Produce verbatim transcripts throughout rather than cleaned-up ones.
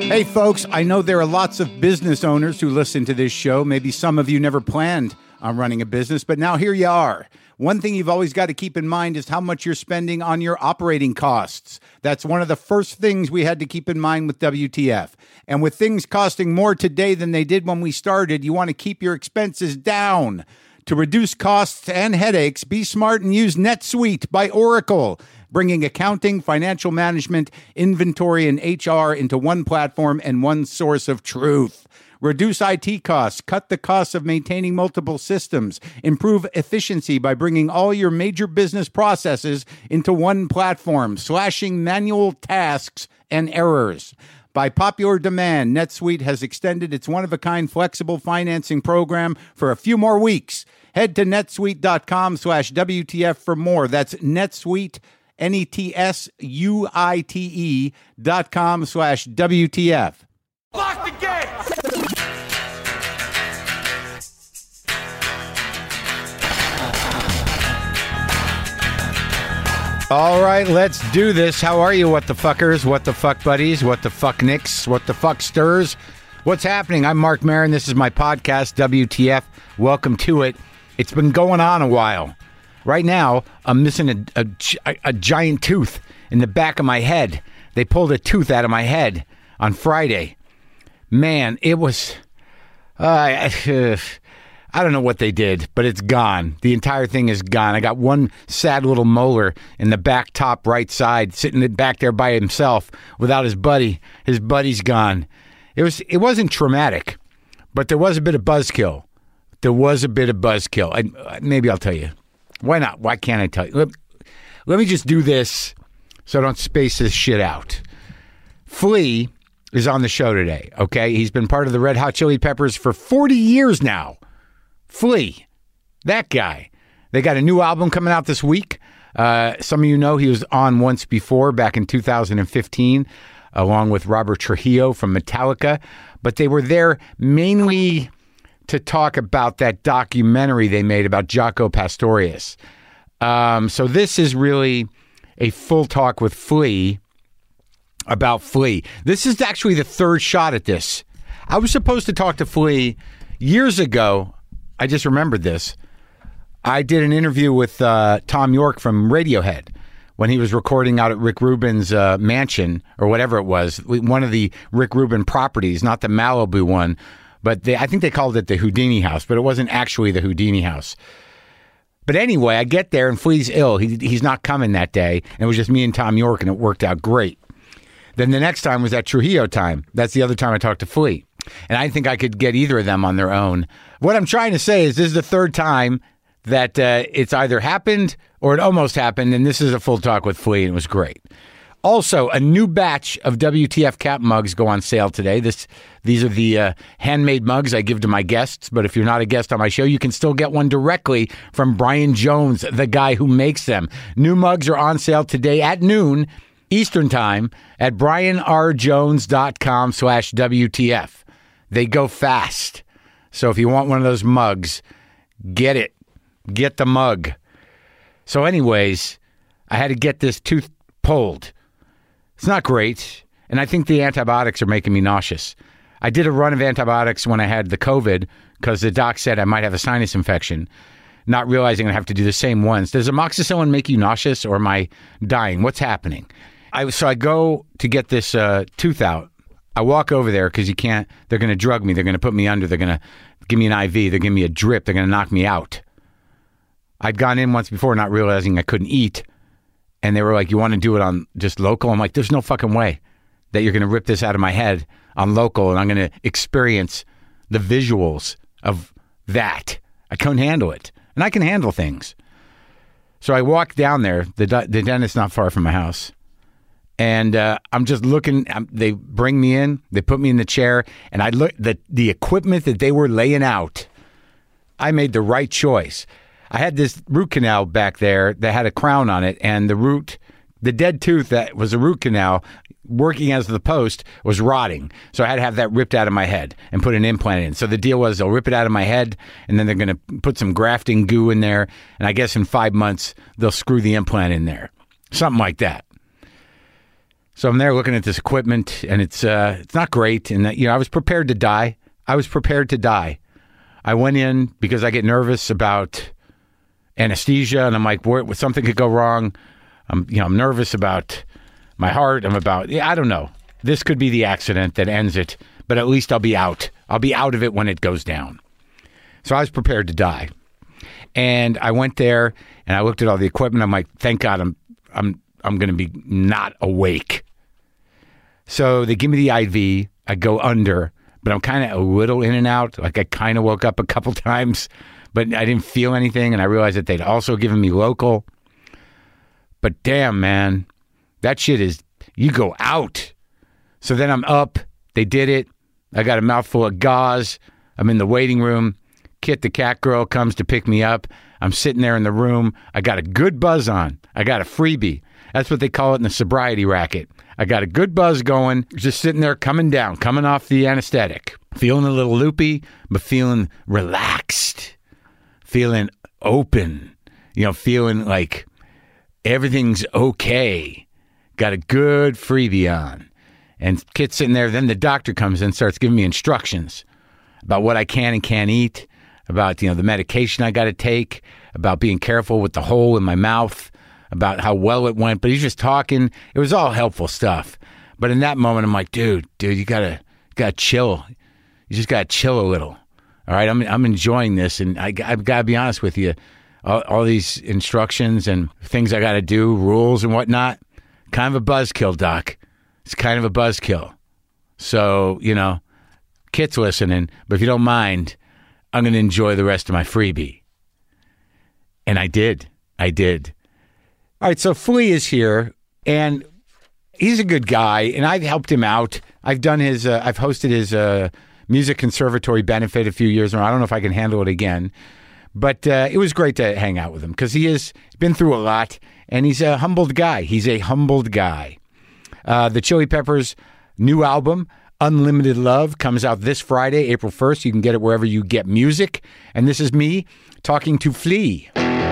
Hey folks, I know there are lots of business owners who listen to this show. Maybe some of you never planned on running a business, but now here you are. One thing you've always got to keep in mind is how much you're spending on your operating costs. That's one of the first things we had to keep in mind with W T F. And with things costing more today than they did when we started, you want to keep your expenses down. To reduce costs and headaches, be smart and use NetSuite by Oracle, bringing accounting, financial management, inventory, and H R into one platform and one source of truth. Reduce I T costs, cut the costs of maintaining multiple systems, improve efficiency by bringing all your major business processes into one platform, slashing manual tasks and errors. By popular demand, NetSuite has extended its one-of-a-kind flexible financing program for a few more weeks. Head to netsuite.com slash WTF for more. That's NetSuite, N E T S U I T E dot com slash W T F. Lock the gate! All right, let's do this. How are you, what the fuckers, what the fuck buddies, what the fuck nicks, what the fuck stirs? What's happening? I'm Mark Maron. This is my podcast, W T F. Welcome to it. It's been going on a while. Right now, I'm missing a, a, a giant tooth in the back of my head. They pulled a tooth out of my head on Friday. Man, it was... Uh, uh, I don't know what they did, but it's gone. The entire thing is gone. I got one sad little molar in the back top right side, sitting back there by himself without his buddy. His buddy's gone. It was. It wasn't traumatic, but there was a bit of buzzkill. There was a bit of buzzkill. I, maybe I'll tell you. Why not? Why can't I tell you? Let, let me just do this so I don't space this shit out. Flea is on the show today, okay? He's been part of the Red Hot Chili Peppers for forty years now. Flea, that guy. They got a new album coming out this week. Uh, some of you know he was on once before, back in two thousand fifteen, along with Robert Trujillo from Metallica. But they were there mainly to talk about that documentary they made about Jaco Pastorius. Um, so this is really a full talk with Flea about Flea. This is actually the third shot at this. I was supposed to talk to Flea years ago. I just remembered this. I did an interview with uh, Tom York from Radiohead when he was recording out at Rick Rubin's uh, mansion, or whatever it was, one of the Rick Rubin properties, not the Malibu one, but they, I think they called it the Houdini house, but it wasn't actually the Houdini house. But anyway, I get there and Flea's ill. He, he's not coming that day, and it was just me and Tom York, and it worked out great. Then the next time was that Trujillo time. That's the other time I talked to Flea. And I think I could get either of them on their own. What I'm trying to say is this is the third time that uh, it's either happened or it almost happened, and this is a full talk with Flea, and it was great. Also, a new batch of W T F Cap mugs go on sale today. This, These are the uh, handmade mugs I give to my guests, but if you're not a guest on my show, you can still get one directly from Brian Jones, the guy who makes them. New mugs are on sale today at noon Eastern Time at brianrjones.com slash WTF. They go fast. So if you want one of those mugs, get it. Get the mug. So anyways, I had to get this tooth pulled. It's not great. And I think the antibiotics are making me nauseous. I did a run of antibiotics when I had the COVID because the doc said I might have a sinus infection, not realizing I have to do the same ones. Does amoxicillin make you nauseous, or am I dying? What's happening? I, so I go to get this uh, tooth out. I walk over there because you can't, they're going to drug me. They're going to put me under. They're going to give me an I V. They're giving me a drip. They're going to knock me out. I'd gone in once before not realizing I couldn't eat. And they were like, you want to do it on just local? I'm like, there's no fucking way that you're going to rip this out of my head on local and I'm going to experience the visuals of that. I couldn't handle it. And I can handle things. So I walk down there. The, the dentist's not far from my house. And uh, I'm just looking, um, they bring me in, they put me in the chair, and I look, the, the equipment that they were laying out, I made the right choice. I had this root canal back there that had a crown on it, and the root, the dead tooth that was a root canal, working as the post, was rotting. So I had to have that ripped out of my head and put an implant in. So the deal was they'll rip it out of my head, and then they're going to put some grafting goo in there, and I guess in five months, they'll screw the implant in there. Something like that. So I'm there looking at this equipment, and it's uh, it's not great. And, you know, I was prepared to die. I was prepared to die. I went in because I get nervous about anesthesia, and I'm like, where, something could go wrong. I'm, you know, I'm nervous about my heart. I'm about, yeah, I don't know. This could be the accident that ends it, but at least I'll be out. I'll be out of it when it goes down. So I was prepared to die. And I went there, and I looked at all the equipment. I'm like, thank God I'm I'm I'm going to be not awake. So they give me the I V. I go under, but I'm kind of a little in and out. Like I kind of woke up a couple times, but I didn't feel anything. And I realized that they'd also given me local. But damn, man, that shit is, you go out. So then I'm up. They did it. I got a mouthful of gauze. I'm in the waiting room. Kit, the cat girl, comes to pick me up. I'm sitting there in the room. I got a good buzz on. I got a freebie. That's what they call it in the sobriety racket. I got a good buzz going, just sitting there coming down, coming off the anesthetic. Feeling a little loopy, but feeling relaxed. Feeling open. You know, feeling like everything's okay. Got a good freebie on. And Kit's sitting there. Then the doctor comes in and starts giving me instructions about what I can and can't eat, about, you know, the medication I got to take, about being careful with the hole in my mouth, about how well it went. But he's just talking. It was all helpful stuff. But in that moment, I'm like, dude, dude, you gotta, gotta chill. You just gotta chill a little. All right, I'm, I'm enjoying this, and I, I've got to be honest with you. All, all these instructions and things I got to do, rules and whatnot, kind of a buzzkill, Doc. It's kind of a buzzkill. So, you know, Kit's listening, but if you don't mind, I'm going to enjoy the rest of my freebie. And I did. I did. All right, so Flea is here, and he's a good guy, and I've helped him out. I've done his, uh, I've hosted his uh, music conservatory benefit a few years ago. I don't know if I can handle it again, but uh, it was great to hang out with him because he has been through a lot, and he's a humbled guy. He's a humbled guy. Uh, the Chili Peppers' new album, Unlimited Love, comes out this Friday, April first. You can get it wherever you get music. And this is me talking to Flea.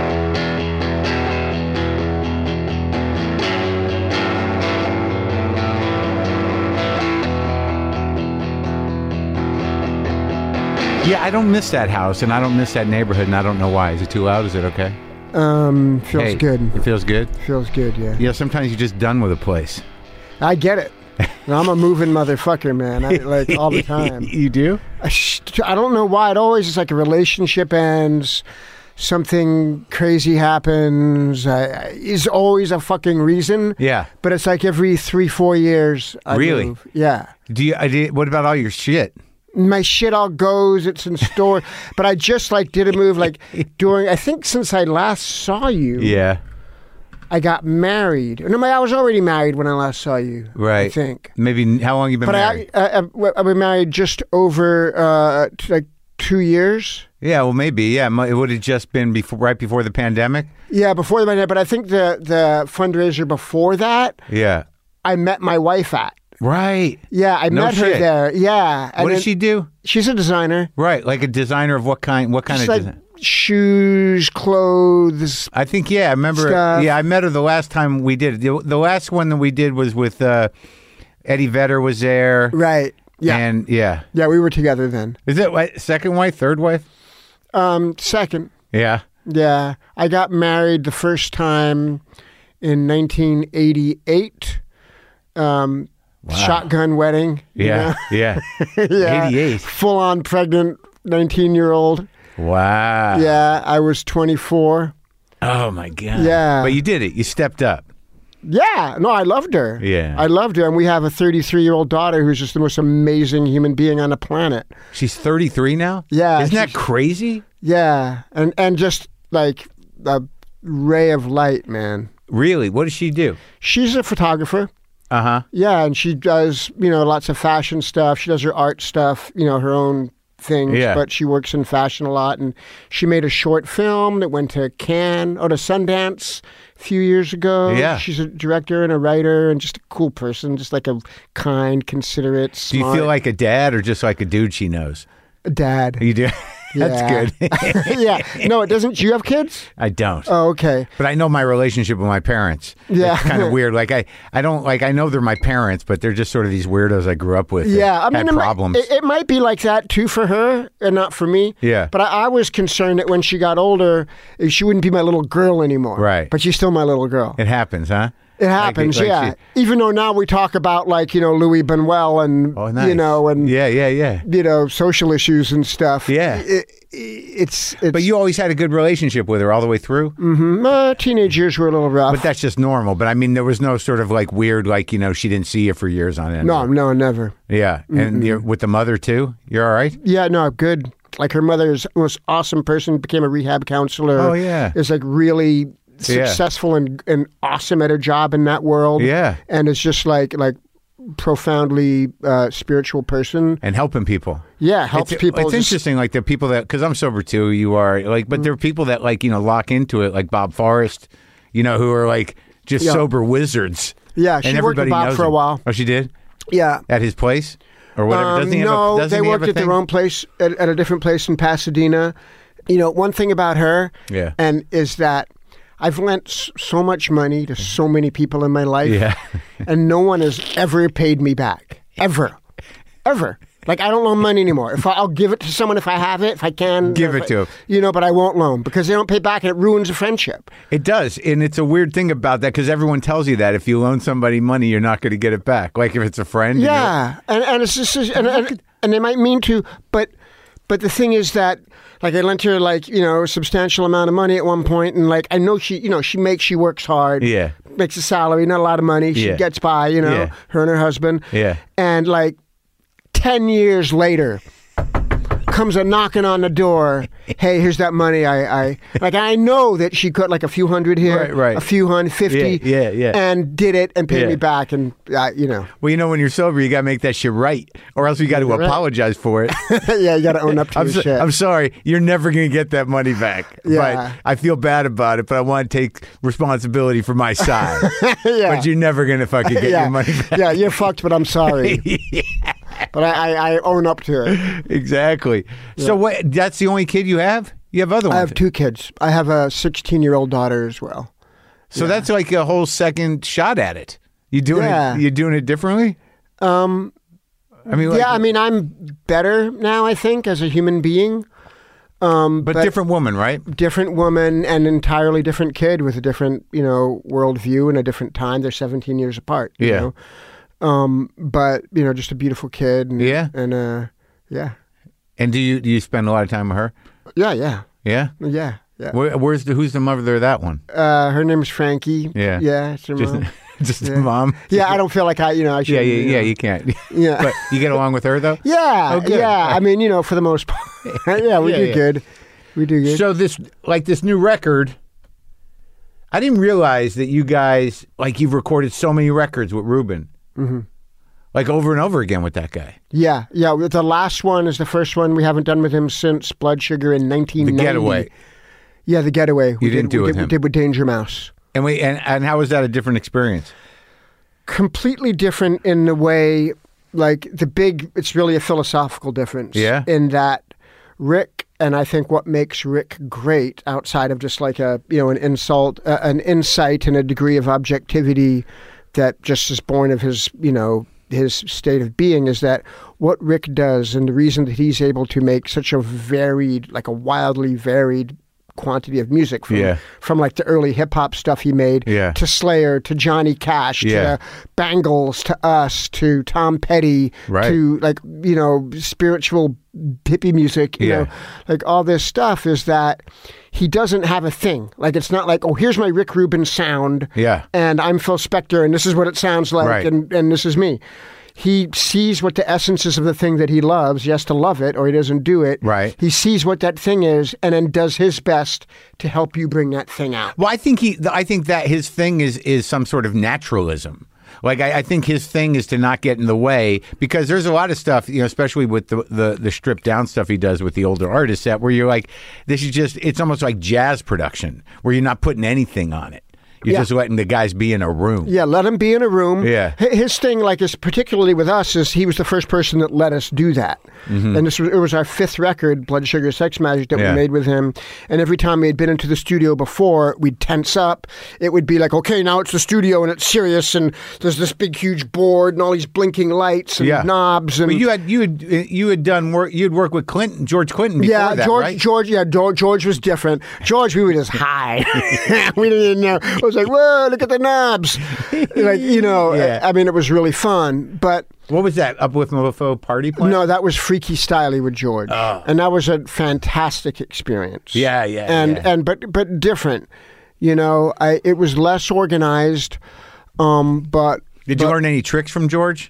Yeah, I don't miss that house, and I don't miss that neighborhood, and I don't know why. Is it too loud? Is it okay? Um, feels hey, good. It feels good? Feels good, yeah. Yeah, sometimes you're just done with a place. I get it. I'm a moving motherfucker, man. I, like, all the time. You do? I, sh- I don't know why. It always is like a relationship ends, something crazy happens. I, I, is always a fucking reason. Yeah. But it's like every three, four years I really? move. Yeah. Do you? I did. What about all your shit? My shit all goes. It's in store. But I just like did a move like during, I think since I last saw you. Yeah. I got married. No, I was already married when I last saw you. Right. I think. Maybe, how long you been but married? But I, I, I've been married just over uh, t- like two years. Yeah, well, maybe. Yeah, it would have just been before, right before the pandemic. Yeah, before the pandemic. But I think the the fundraiser before that. Yeah. I met my wife at. Right. Yeah, I no met shit. her there. Yeah. And what does she do? She's a designer. Right, like a designer of what kind? What kind Just of like design? Shoes, clothes. I think, yeah, I remember. Stuff. Yeah, I met her the last time we did it. The, the last one that we did was with uh, Eddie Vedder was there. Right. Yeah. And yeah. Yeah, we were together then. Is it what, second wife, third wife? Um, second. Yeah. Yeah. I got married the first time in nineteen eighty-eight. Um, wow. Shotgun wedding. Yeah. You Yeah. yeah. eighty-eight. Full on pregnant nineteen-year-old. Wow. Yeah, I was twenty-four. Oh, my God. Yeah. But you did it. You stepped up. Yeah. No, I loved her. Yeah. I loved her. And we have a thirty-three-year-old daughter who's just the most amazing human being on the planet. She's thirty-three now? Yeah. Isn't that she's- crazy? Yeah. And, and just like a ray of light, man. Really? What does she do? She's a photographer. Uh-huh. Yeah, and she does, you know, lots of fashion stuff. She does her art stuff, you know, her own things, Yeah. but she works in fashion a lot. And she made a short film that went to Cannes or to Sundance a few years ago. Yeah. She's a director and a writer and just a cool person, just like a kind, considerate, Do smart you feel like a dad or just like a dude she knows? dad. You do? That's Yeah. good. Yeah. No, it doesn't. Do you have kids? I don't. Oh, okay. But I know my relationship with my parents. Yeah. It's kind of weird. Like I, I don't like. I know they're my parents, but they're just sort of these weirdos I grew up with. that Yeah, I mean, had it might, problems. it, it might be like that too for her, and not for me. Yeah. But I, I was concerned that when she got older, she wouldn't be my little girl anymore. Right. But she's still my little girl. It happens, huh? It happens, like yeah. she- Even though now we talk about like you know Louis Buñuel and Oh, nice. you know and yeah, yeah, yeah. you know social issues and stuff. Yeah. It, it's, it's But you always had a good relationship with her all the way through. mm, uh, teenage years were a little rough. But that's just normal. But I mean, there was no sort of like weird, like you know, she didn't see you for years on end. no, no, never. Yeah, and you're, with the mother too. You're all right. Yeah, no, good. Like her mother is the most awesome person. Became a rehab counselor. Oh, yeah. Is like really Yeah. successful and, and awesome at her job in that world. Yeah. And it's just like like profoundly uh, spiritual person. And helping people. Yeah, helps it's, people. It's just- interesting, like the people that, because I'm sober too. You are like, but there are people that like you know lock into it, like Bob Forrest, you know, who are like just Yeah. sober wizards. Yeah, she and worked with everybody Bob knows for a them. while. Oh, she did Yeah. at his place or whatever. Um, doesn't he have no, a, doesn't they he have worked a at their thing? own place at, at a different place in Pasadena. You know, one thing about her, Yeah. and is that I've lent s- so much money to so many people in my life, Yeah. and no one has ever paid me back, ever, ever. Like I don't loan money anymore. If I, I'll give it to someone if I have it, if I can, Give if it I- to 'em. You know, but I won't loan because they don't pay back, and it ruins a friendship. It does, and it's a weird thing about that because everyone tells you that if you loan somebody money, you're not going to get it back. Like if it's a friend. and you're- Yeah, and and it's just and, and and they might mean to, but but the thing is that like I lent her like you know a substantial amount of money at one point, and like I know she you know she makes she works hard, Yeah. makes a salary, not a lot of money, she Yeah. gets by, you know, Yeah. her and her husband, Yeah. and like ten years later. Comes a knocking on the door. Hey, here's that money. I, I like. I know that she cut like a few hundred here, Right, right. a few hundred, fifty, Yeah, yeah, yeah. and did it and paid Yeah. me back, and uh, you know, Well, you know, when you're sober, you got to make that shit right, or else you got to Right. apologize for it. yeah, you got to own up to I'm, your so- shit. I'm sorry, you're never going to get that money back. Yeah. But I feel bad about it, but I want to take responsibility for my side. yeah. But you're never going to fucking get yeah. your money back. yeah, you're fucked, but I'm sorry. But I, I, I own up to it. Exactly. So what? That's the only kid you have? You have other ones? I have two kids. I have a sixteen-year-old daughter as well. So that's like a whole second shot at it. You doing Yeah. it? You doing it differently? Um, I mean, like, yeah, I mean, I'm better now, I think, as a human being. Um, but, different woman, right? different woman and entirely different kid with a different, you know, worldview and a different time. They're seventeen years apart. You Yeah. know? Um, but you know, just a beautiful kid. And, Yeah. And uh, yeah, And do you do you spend a lot of time with her? yeah, yeah, Yeah. yeah, yeah. Where, where's the who's the mother of that one? Uh, her name is Frankie. Yeah. Yeah. It's her Just mom. just the Yeah. mom. Yeah, I don't feel like I, you know, I should. Yeah, yeah, you yeah. know. You can't. Yeah. But you get along with her though. Yeah, Oh, good. yeah. I mean, you know, for the most part, yeah, we Yeah, do yeah. good. We do good. So this, like this new record, I didn't realize that you guys, like, you've recorded so many records with Ruben, Mm-hmm. like over and over again with that guy. yeah, yeah. The last one is the first one we haven't done with him since Blood Sugar in nineteen ninety. The Getaway, Yeah, The Getaway. We You didn't did, do we with did, him. We did with Danger Mouse. and we and, and how was that a different experience? Completely different in the way, like the big. It's really a philosophical difference. Yeah. In that Rick, and I think what makes Rick great, outside of just like a you know an insult, uh, an insight and a degree of objectivity that just is born of his you know his state of being, is that what Rick does, and the reason that he's able to make such a varied, like a wildly varied quantity of music from, Yeah. from like the early hip hop stuff he made Yeah. to Slayer to Johnny Cash Yeah. to Bangles to us to Tom Petty Right. to like you know spiritual hippie music, you Yeah. know, like all this stuff, is that he doesn't have a thing. Like it's not like, oh, here's my Rick Rubin sound, Yeah. and I'm Phil Spector, and this is what it sounds like, Right. and and this is me. He sees what the essence is of the thing that he loves. He has to love it, or he doesn't do it. Right. He sees what that thing is, and then does his best to help you bring that thing out. Well, I think he, I think that his thing is is some sort of naturalism. Like I, I think his thing is to not get in the way, because there's a lot of stuff, you know, especially with the, the the stripped down stuff he does with the older artists, that where you're like, this is just, it's almost like jazz production where you're not putting anything on it. You're Yeah. just letting the guys be in a room. Yeah, let him be in a room. Yeah. H- His thing, like, is particularly with us, is he was the first person that let us do that. Mm-hmm. And this was, it was our fifth record, Blood Sugar Sex Magic, that Yeah. we made with him. And every time we had been into the studio before, we'd tense up. It would be like, okay, now it's the studio and it's serious, and there's this big, huge board and all these blinking lights and Yeah. knobs. And Well, you had you had you had done work. You'd work with Clinton, George Clinton. Before yeah, that, George, right? George, yeah, George, George was different. George, we were just high. We didn't even know. I was like, whoa, look at the knobs. Like, you know, Yeah. I mean, it was really fun. But What was that? Up with Mofo party plan? no, that was Freaky Styley with George, and that was a fantastic experience. Oh. Yeah, yeah, and yeah. and but but different. You know, I it was less organized, um, but Did you but- learn any tricks from George?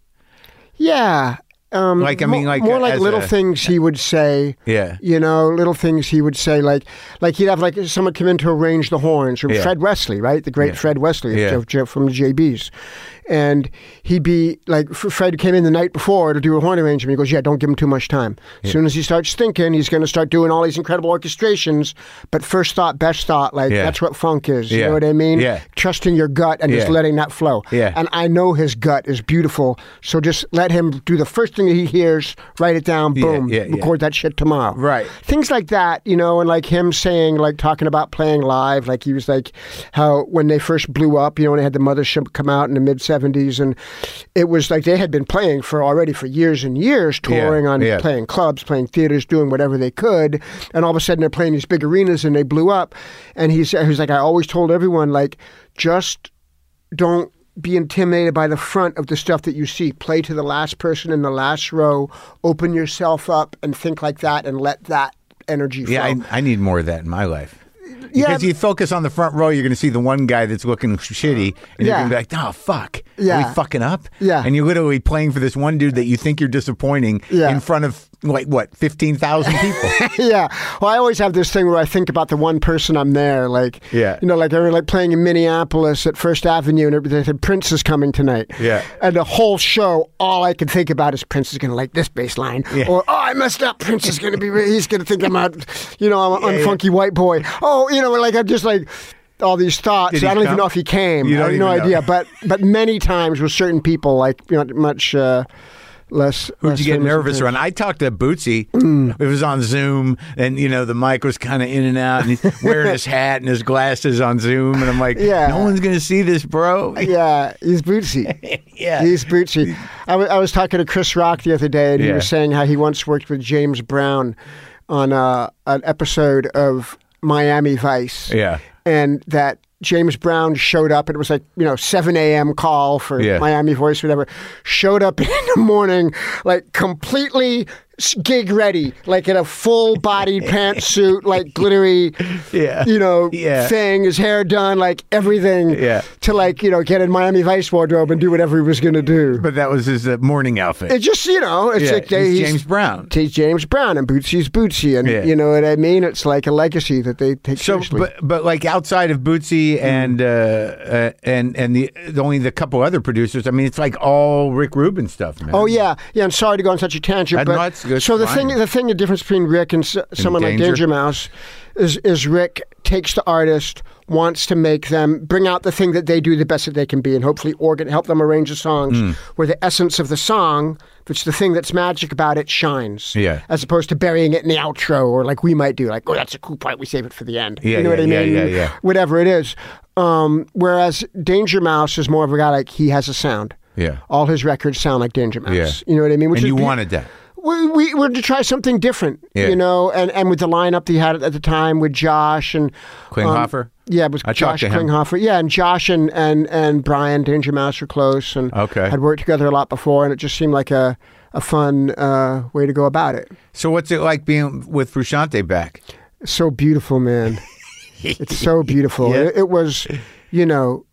yeah. Um, Like, I mean, mo- like, more uh, like as little a- things he would say. Yeah. You know, little things he would say, like like he'd have like someone come in to arrange the horns, from Yeah. Fred Wesley, right? The great Yeah. Fred Wesley Yeah. of J- from the J Bs. And he'd be like, F- Fred came in the night before to do a horn arrangement. He goes, yeah, don't give him too much time. As soon as he starts thinking, he's going to start doing all these incredible orchestrations. But first thought, best thought, like Yeah. that's what funk is. You Yeah. know what I mean? Yeah. Trusting your gut and just Yeah. letting that flow. Yeah. And I know his gut is beautiful. So just let him do the first thing that he hears, write it down, Yeah, boom, yeah, yeah. record that shit tomorrow. Right. Things like that, you know, and like him saying, like talking about playing live, like he was like how when they first blew up, you know, when they had the Mothership come out in the mid seventies, and it was like they had been playing for already for years and years, touring Yeah, on yeah. playing clubs, playing theaters, doing whatever they could, and all of a sudden they're playing these big arenas and they blew up. And he's he was like, I always told everyone, like, just don't be intimidated by the front of the stuff that you see. Play to the last person in the last row. Open yourself up and think like that, and let that energy flow. Yeah, I, I need more of that in my life. Yeah. Because you focus on the front row, you're going to see the one guy that's looking shitty, and you're Yeah. going to be like, oh, fuck. Are Yeah. we fucking up? Yeah. And you're literally playing for this one dude that you think you're disappointing Yeah. in front of, like, what, fifteen thousand people? Yeah. Well, I always have this thing where I think about the one person I'm there. Like, Yeah. you know, like I remember like playing in Minneapolis at First Avenue, and they said Prince is coming tonight. Yeah. And the whole show, all I could think about is Prince is going to like this bass line, Yeah. or oh, I messed up. Prince is going to be, he's going to think I'm a, you know, I'm an Yeah, unfunky white boy. Oh, you know, like I'm just like. All these thoughts. Did he I don't even come? know if he came. You don't I have even no know. idea. But but many times with certain people, like you know, much uh, less. Who'd less you get famous nervous than- around? I talked to Bootsy. Mm. It was on Zoom, and you know the mic was kind of in and out, and he's wearing his hat and his glasses on Zoom, and I'm like, Yeah. no one's gonna see this, bro. Yeah, he's Bootsy. Yeah. He's Bootsy. I, w- I was talking to Chris Rock the other day, and he Yeah. was saying how he once worked with James Brown on uh, an episode of Miami Vice. Yeah. And that James Brown showed up. It was like, you know, seven a.m. call for Yeah. Miami Voice, whatever. Showed up in the morning, like completely s- gig ready, like in a full-bodied pantsuit, like glittery, Yeah. you know, Yeah. thing, his hair done, like everything Yeah. to like, you know, get in Miami Vice wardrobe and do whatever he was going to do. But that was his uh, morning outfit. It just, you know, it's yeah, like they, he's he's James Brown. He's James Brown, and Bootsy's Bootsy, and Yeah. you know what I mean? It's like a legacy that they take So, seriously. but but like outside of Bootsy and uh, uh, and and the only the couple other producers, I mean, it's like all Rick Rubin stuff, man. Oh yeah, yeah. I'm sorry to go on such a tangent, Uh, but no, it's good, so the fine. thing, the thing, the difference between Rick and s- someone like Danger? Danger Mouse is is Rick takes the artist, wants to make them bring out the thing that they do the best that they can be, and hopefully organ help them arrange the songs Mm. where the essence of the song, which the thing that's magic about it, shines. Yeah. As opposed to burying it in the outro, or like we might do, like oh that's a cool part, we save it for the end. Yeah, you know yeah, what I yeah, mean? yeah, yeah. Whatever it is. Um, whereas Danger Mouse is more of a guy like he has a sound. Yeah. All his records sound like Danger Mouse. Yeah. You know what I mean? Which And is you beau- wanted that. we, we were to try something different, Yeah. you know, and, and with the lineup that he had at the time with Josh and Klinghoffer? Um, yeah, it was I talked Josh to him. Klinghoffer. Yeah, and Josh and, and, and Brian Danger Mouse were close and Okay. had worked together a lot before, and it just seemed like a a fun uh, way to go about it. So what's it like being with Frusciante back? So beautiful, man. It's so beautiful. Yeah. It, it was, you know,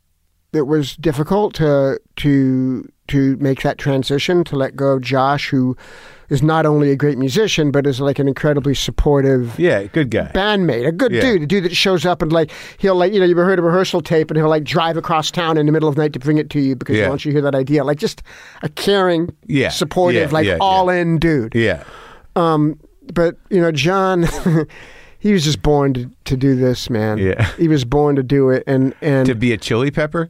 it was difficult to to to make that transition, to let go of Josh, who is not only a great musician but is like an incredibly supportive Yeah, good guy. bandmate, a good Yeah. dude, a dude that shows up and like he'll like you know you've heard a rehearsal tape and he'll like drive across town in the middle of the night to bring it to you because Yeah. he wants you to hear that idea, like just a caring, Yeah. supportive, Yeah, like yeah, all in dude. Yeah. Um, but you know, John, he was just born to, to do this, man. Yeah. He was born to do it, and and To be a Chili Pepper?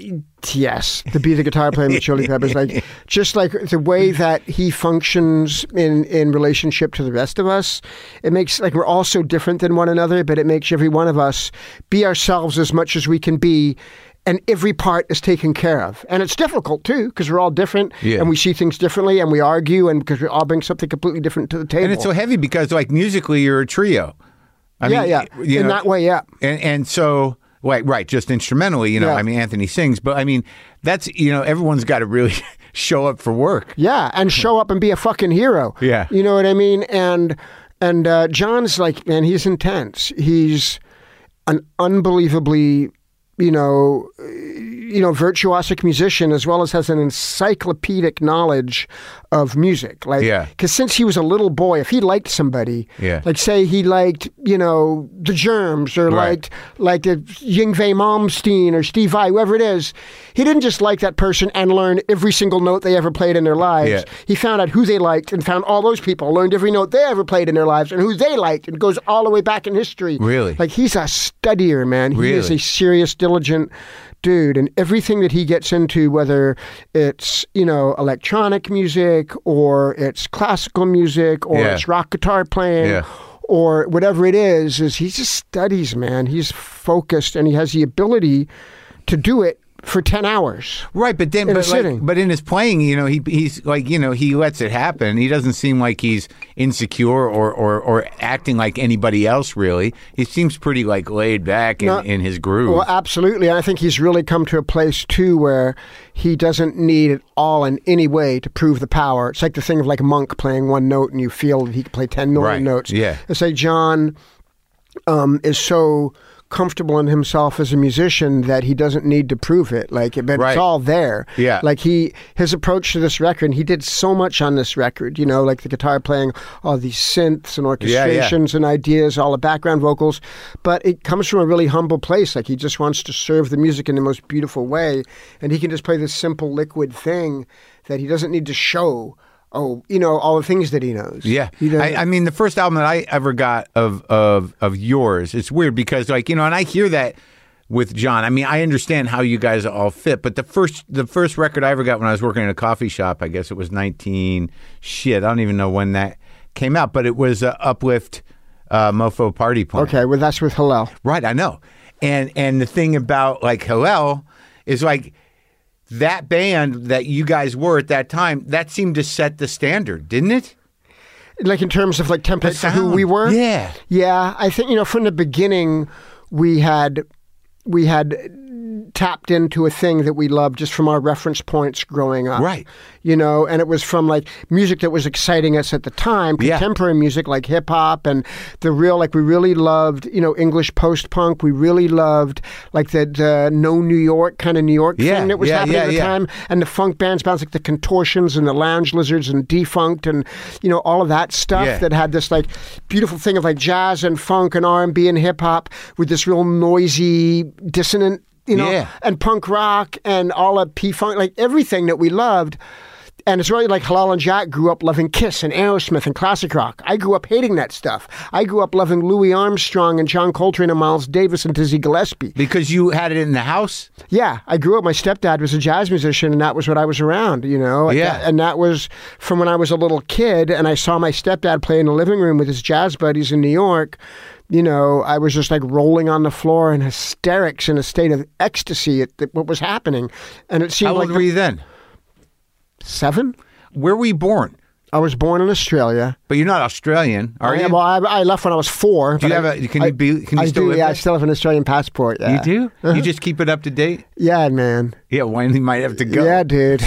yes, to be the guitar player in the Chili Peppers, like just like the way that he functions in in relationship to the rest of us, it makes like we're all so different than one another, but it makes every one of us be ourselves as much as we can be, and every part is taken care of. And it's difficult too, because we're all different, Yeah. and we see things differently, and we argue, and because we all bring something completely different to the table. And it's so heavy because, like, musically, you're a trio. I yeah, mean, yeah, you in know, that way, yeah. And, and so, right, right, just instrumentally, you know, Yeah. I mean, Anthony sings, but I mean, that's, you know, everyone's got to really show up for work. Yeah, and show up and be a fucking hero. Yeah. You know what I mean? And and uh, John's like, man, he's intense. He's an unbelievably, you know, you know, virtuosic musician, as well as has an encyclopedic knowledge of music. Like, Yeah. because since he was a little boy, if he liked somebody, Yeah. like say he liked, you know, the Germs or Right. liked like the Yngwie Malmsteen or Steve Vai, whoever it is, he didn't just like that person and learn every single note they ever played in their lives. Yeah. He found out who they liked and found all those people, learned every note they ever played in their lives and who they liked, and goes all the way back in history. Really? Like, he's a studier, man. He is Really? a serious, diligent dude, and everything that he gets into, whether it's, you know, electronic music or it's classical music or Yeah. it's rock guitar playing Yeah. or whatever it is, is he just studies, man. He's focused, and he has the ability to do it for ten hours. Right, but then, In a but, like, sitting. but in his playing, you know, he he's like, you know, he lets it happen. He doesn't seem like he's insecure or or, or acting like anybody else. Really, he seems pretty like laid back in, No, in his groove. Well, absolutely. And I think he's really come to a place, too, where he doesn't need it all in any way to prove the power. It's like the thing of like Monk playing one note and you feel that he can play ten million Right, notes. yeah. It's like John um, is so comfortable in himself as a musician that he doesn't need to prove it. Like, but Right. it's all there. Yeah. Like he, his approach to this record, he did so much on this record, you know, like the guitar playing, all these synths and Yeah, yeah. orchestrations and ideas, all the background vocals. But it comes from a really humble place. Like, he just wants to serve the music in the most beautiful way. And he can just play this simple liquid thing that he doesn't need to show. Oh, you know, all the things that he knows. Yeah, He doesn't- I, I mean, the first album that I ever got of of of yours, it's weird because, like, you know, and I hear that with John. I mean, I understand how you guys all fit, but the first the first record I ever got when I was working in a coffee shop, I guess it was nineteen shit. I don't even know when that came out, but it was uh, Uplift uh, Mofo Party Plan. Okay, well, that's with Hillel. Right, I know. And and the thing about like Hillel is like that band that you guys were at that time, that seemed to set the standard, didn't it? Like, in terms of like templates of who sound. we were? Yeah. Yeah, I think, you know, from the beginning, we had we had tapped into a thing that we loved just from our reference points growing up. Right. You know, and it was from like music that was exciting us at the time, Yeah. contemporary music like hip hop and the real, like we really loved, you know, English post punk. We really loved like the, the No New York kind of New York Yeah, thing that was yeah, happening yeah, at the yeah. time. And the funk bands, bands like the Contortions and the Lounge Lizards and Defunct and, you know, all of that stuff Yeah. that had this like beautiful thing of like jazz and funk and R and B and hip hop with this real noisy, dissonant, you know, Yeah. and punk rock and all of P-Funk, like everything that we loved. And it's really like Halal and Jack grew up loving Kiss and Aerosmith and classic rock. I grew up hating that stuff. I grew up loving Louis Armstrong and John Coltrane and Miles Davis and Dizzy Gillespie. Because you had it in the house? Yeah, I grew up, my stepdad was a jazz musician and that was what I was around, you know? Yeah. And that was from when I was a little kid and I saw my stepdad play in the living room with his jazz buddies in New York. You know, I was just like rolling on the floor in hysterics in a state of ecstasy at the, what was happening. And it seemed How old like were you then? seven. Where were you born? I was born in Australia. But you're not Australian, are I, you? well, I, I left when I was four. Do you but have I- a? Can I- you be? Can you I still do, live yeah, there? I still have an Australian passport. Yeah. You do? You just keep it up to date? Yeah, man. Yeah, Wendy might have to go. Yeah, dude.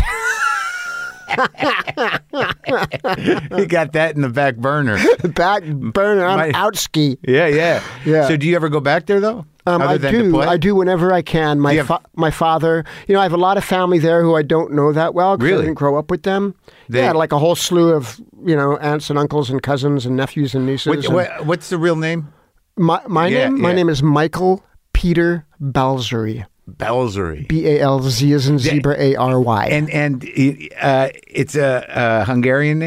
You got that in the back burner. Back burner. I'm Might- out ski. Yeah, yeah, Yeah. So do you ever go back there though? Um, Other I than to do. play? I do whenever I can. My Do you have- fa- my father, you know, I have a lot of family there who I don't know that well because Really? I didn't grow up with them. They- yeah, like a whole slew of, you know, aunts and uncles and cousins and nephews and nieces. What, and- what, what's the real name? my my Yeah, name, my yeah. name is Michael Peter Balzery. Balzery. B A L Z as in zebra A R Y. And and uh, it's a, a Hungarian name.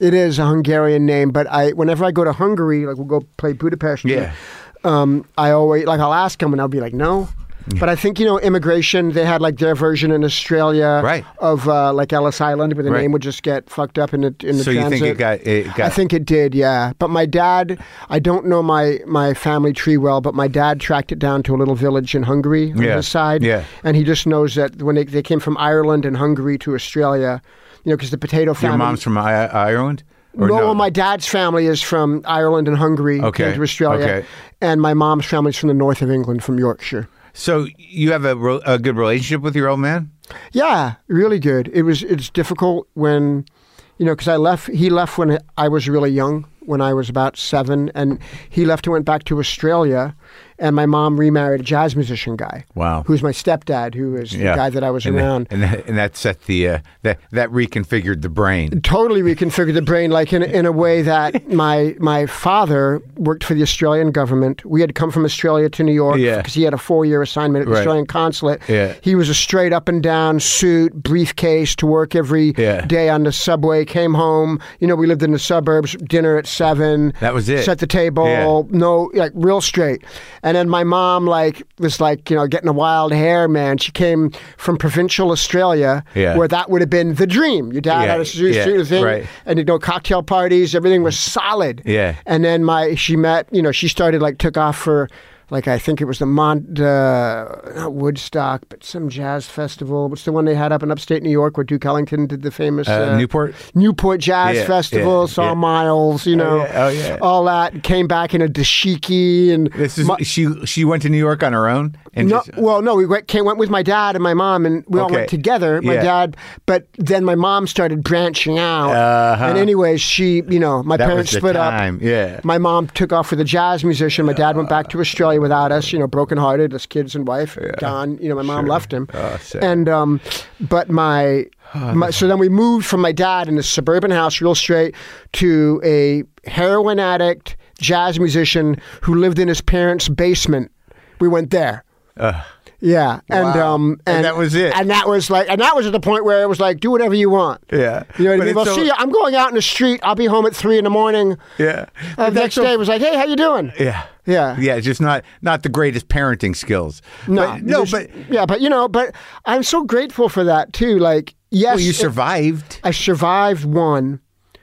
It is a Hungarian name, but I whenever I go to Hungary, like we'll go play Budapest. Yeah. Um, I always like I'll ask them and I'll be like, no. But I think, you know, immigration, they had like their version in Australia Right. of uh, like Ellis Island, where the Right. name would just get fucked up in the in the So transit. you think it got? It got I think it did, yeah. But my dad, I don't know my, my family tree well, but my dad tracked it down to a little village in Hungary on Yeah. his side. Yeah. And he just knows that when they, they came from Ireland and Hungary to Australia, you know, because the potato family. your mom's from I- Ireland? Or no, no? well, my dad's family is from Ireland and Hungary, Okay, came to Australia. okay. And my mom's family is from the north of England, from Yorkshire. So you have a, re- a good relationship with your old man? Yeah, really good. It was. It's difficult when, you know, because I left. He left when I was really young, when I was about seven, and he left and went back to Australia. And my mom remarried a jazz musician guy. Wow. Who's my stepdad, who is the Yeah. guy that I was and around. That, and, that, and that set the uh, that that reconfigured the brain. Totally reconfigured the brain, like in in a way that my my father worked for the Australian government. We had come from Australia to New York Yeah. because he had a four year assignment at the Right. Australian consulate. Yeah. He was a straight up and down suit, briefcase to work every Yeah. day on the subway. Came home, you know, we lived in the suburbs. Dinner at seven. That was it. Set the table. Yeah. No, like real straight. And then my mom, like, was like, you know, getting a wild hair, man. She came from provincial Australia, Yeah. where that would have been the dream. Your dad Yeah, had a suit yeah, thing, right. and you know, cocktail parties, everything was solid. Yeah. And then my, she met, you know, she started like took off for, like I think it was the Mont, uh, not Woodstock, but some jazz festival. What's the one they had up in upstate New York where Duke Ellington did the famous Uh, uh, Newport? Newport Jazz Yeah, Festival? yeah, saw yeah. Miles, you know, yeah, oh, yeah. all that. Came back in a dashiki and This is my- she. She went to New York on her own. And no, just, well, no, we went, came, went with my dad and my mom, and we all Okay. went together. My Yeah. dad, but then my mom started branching out. Uh-huh. And anyways, she, you know, my that parents was the split time. up. Yeah. My mom took off with a jazz musician. My dad went back to Australia without us, you know, brokenhearted, as kids and wife. Gone. You know, my mom left him. Oh, sad. and um, but my, my, so then we moved from my dad in a suburban house, real straight, to a heroin addict jazz musician who lived in his parents' basement. We went there. Uh, Yeah, and Wow. um, And that was it. And that was like, and that was at the point where it was like, do whatever you want. yeah. You know what But I mean? it's Well, so- see, I'm going out in the street. I'll be home at three in the morning. Yeah. Uh, the next day, it was like, hey, how you doing? Yeah. Yeah. Yeah. Just not not the greatest parenting skills. No, But, no. just- But yeah, but you know, but I'm so grateful for that too. Like, yes, well, you it- survived. I survived. One,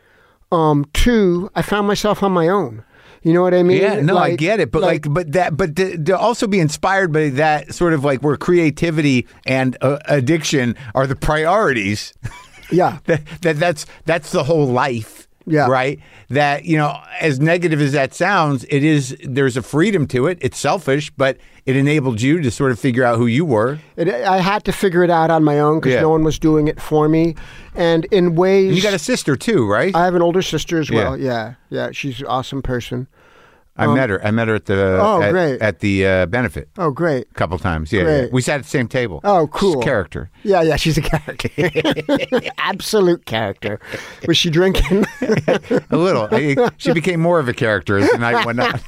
um, two, I found myself on my own. You know what I mean? Yeah, no, I Like- get it, but like, but that, but to, to also be inspired by that sort of like where creativity and uh, addiction are the priorities. yeah, that, that that's that's the whole life. Yeah. Right. That, you know, as negative as that sounds, it is. There's a freedom to it. It's selfish, but it enabled you to sort of figure out who you were. it, I had to figure it out on my own because Yeah. no one was doing it for me, and in ways. And you got a sister too, right? I have an older sister as well. Yeah. Yeah, yeah, she's an awesome person. I met her. I met her at the Oh, at, great. at the uh, benefit Oh, great. a couple times. Yeah, Great. yeah. We sat at the same table. Oh, She's cool. a character. Yeah, yeah, she's a character. Absolute character. Was she drinking? A little. I- she became more of a character as the night went on.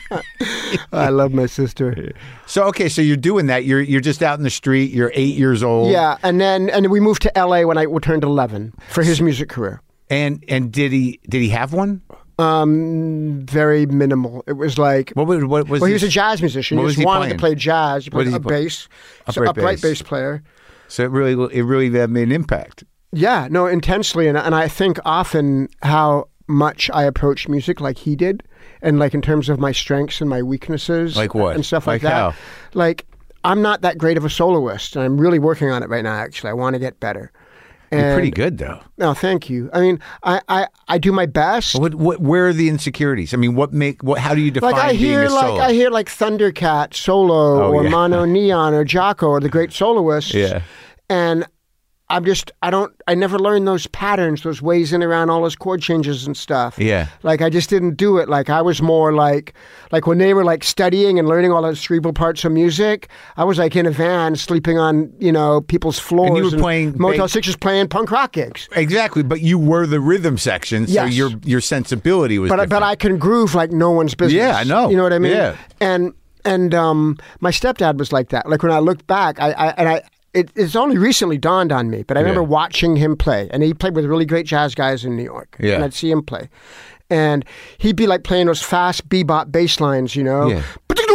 I love my sister. So okay, so you're doing that. You're you're just out in the street. You're eight years old. Yeah, and then and we moved to L A when I turned eleven for his music career. And and did he did he have one? Um, very minimal. It was like, What was what was? well, he was his- a jazz musician. what He was just he wanted playing? to play jazz. He What played did he a play? bass, Upright so upright bass. bass player. So it really it really uh, made an impact. Yeah, no, intensely, and and I think often how much I approach music like he did, and like in terms of my strengths and my weaknesses, Like what? and stuff like, Like that. how? Like I'm not that great of a soloist, and I'm really working on it right now. Actually, I want to get better. You're And- pretty good though. No, thank you. I mean, I, I, I do my best. What what where are the insecurities? I mean, what make what? How do you define Like I being hear, a like solo? I hear, like Thundercat solo Oh, or yeah. Mono Neon or Jocko or the great soloists. Yeah. And I'm just, I don't, I never learned those patterns, those ways in around all those chord changes and stuff. Yeah. Like I just didn't do it. Like I was more like, like when they were like studying and learning all the cerebral parts of music, I was like in a van sleeping on, you know, people's floors. And you were playing Motel ba- Sixes playing punk rock gigs. Exactly, but you were the rhythm section, so Yes. your your sensibility was. But I- different. but I can groove like no one's business. Yeah, I know. You know what I mean? Yeah. And and um, my stepdad was like that. Like when I looked back, I, I and I it, it's only recently dawned on me, but I remember Yeah. watching him play, and he played with really great jazz guys in New York. Yeah. And I'd see him play. And he'd be like playing those fast bebop bass lines, you know? Yeah.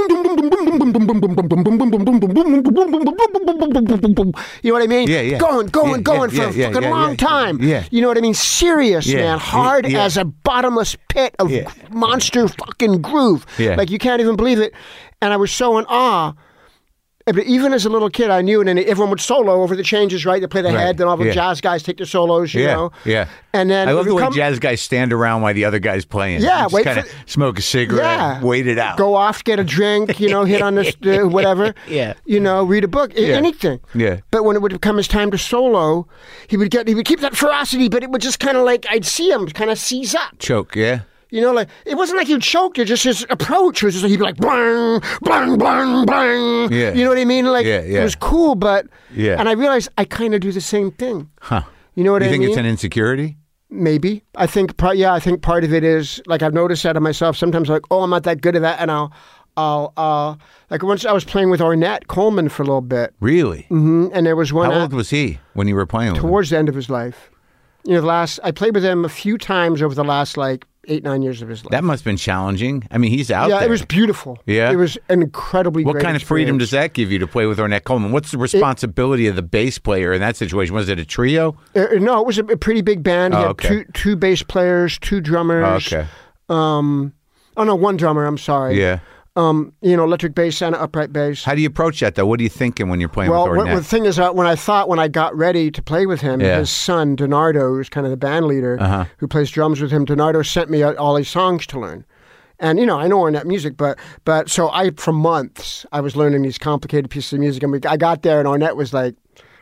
You know what I mean? Yeah, yeah. Going, going, Yeah, going yeah, for yeah, a fucking yeah, long yeah. time. Yeah. You know what I mean? Serious, Yeah, man. Hard yeah. as a bottomless pit of Yeah. monster fucking groove. Yeah. Like you can't even believe it. And I was so in awe. But even as a little kid, I knew, and then everyone would solo over the changes, right? They play the Right. head, then all the Yeah. jazz guys take the solos, you Yeah, know? yeah. And then I love it the would way come- jazz guys stand around while the other guy's playing. Yeah, You just wait kind of for- smoke a cigarette, Yeah. wait it out. Go off, get a drink, you know, hit on this, uh, whatever. Yeah. You know, read a book, a- Yeah. anything. Yeah. But when it would come his time to solo, he would get, he would keep that ferocity, but it would just kind of like, I'd see him kind of seize up. Choke, yeah. You know, like, it wasn't like he'd choke, it just his approach was just like, he'd be like, bang, bang, bang, bang. Yeah. You know what I mean? Like, Yeah, yeah. it was cool, but, Yeah. and I realized I kind of do the same thing. Huh. You know what You I think mean? it's an insecurity? Maybe. I think, part, yeah, I think part of it is, like, I've noticed that of myself. Sometimes, like, oh, I'm not that good at that. And I'll, I'll, uh, like, once I was playing with Ornette Coleman for a little bit. Really? hmm And there was one How at- old was he when you were playing with him? towards the end of his life. You know, the last, I played with him a few times over the last, like, eight, nine years of his life. That must have been challenging. I mean, he's out yeah, there. it was beautiful. Yeah? It was an incredibly What great kind of freedom does experience. that give you to play with Ornette Coleman? What's the responsibility of the bass player in that situation? Was it a trio? Uh, no, it was a, a pretty big band. He Oh, had okay. two, two bass players, two drummers. Okay. Um, oh, no, one drummer, I'm sorry. Yeah. Um, you know, electric bass and upright bass. How do you approach that, though? What are you thinking when you're playing Well, with what, Ornette? the thing is, uh, when I thought, when I got ready to play with him, Yeah. his son, Donardo, who's kind of the band leader, Uh-huh. who plays drums with him, Donardo sent me uh, all these songs to learn. And, you know, I know Ornette music, but, but so I, for months, I was learning these complicated pieces of music. And we, I got there, and Ornette was like,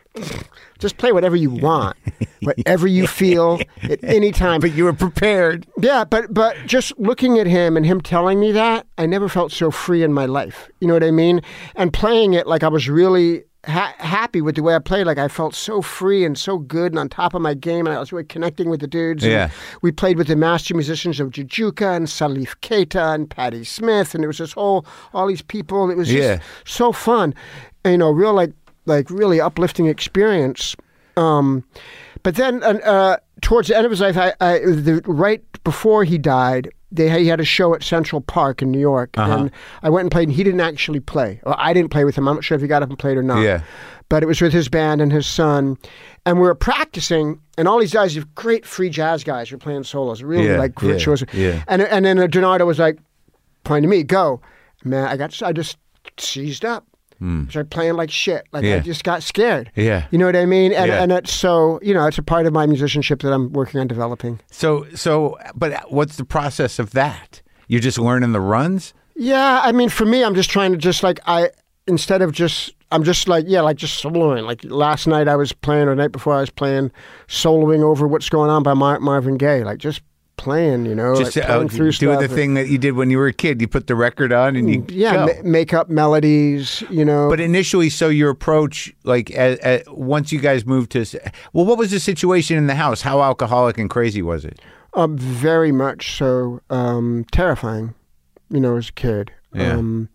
just play whatever you want, whatever you feel at any time. But you were prepared. Yeah, but but just looking at him and him telling me that, I never felt so free in my life. You know what I mean? And playing it like I was really ha- happy with the way I played. Like I felt so free and so good and on top of my game, and I was really connecting with the dudes. And Yeah. we played with the master musicians of Jujuka and Salif Keita and Patti Smith, and it was this whole all these people. It was just Yeah. so fun, and, you know, real like like really uplifting experience. Um, but then uh, uh, towards the end of his life, I, I, the, right before he died, they he had a show at Central Park in New York, Uh-huh. and I went and played, and he didn't actually play. Well, I didn't play with him. I'm not sure if he got up and played or not. Yeah. But it was with his band and his son, and we were practicing. And all these guys, these great free jazz guys, were playing solos, really Yeah, like yeah, virtuoso. yeah. And and then Donardo was like, pointing to me, go, man. I got I just seized up. Started playing like shit. Like Yeah. I just got scared. Yeah. You know what I mean? And Yeah. and it's so, you know, it's a part of my musicianship that I'm working on developing. So, so, but what's the process of that? You're just learning the runs? Yeah, I mean, for me, I'm just trying to just like I instead of just I'm just like yeah, like just soloing. Like last night I was playing, or the night before I was playing, soloing over What's Going On by Mar- Marvin Gaye. Like just playing, you know, Just like uh, playing through doing stuff. the thing that you did when you were a kid. You put the record on and you yeah, go. ma- make up melodies, you know. But initially, so your approach, like, a, a, once you guys moved to, well, what was the situation in the house? How alcoholic and crazy was it? Um, very much so. Um, terrifying, you know, as a kid. Yeah. Um,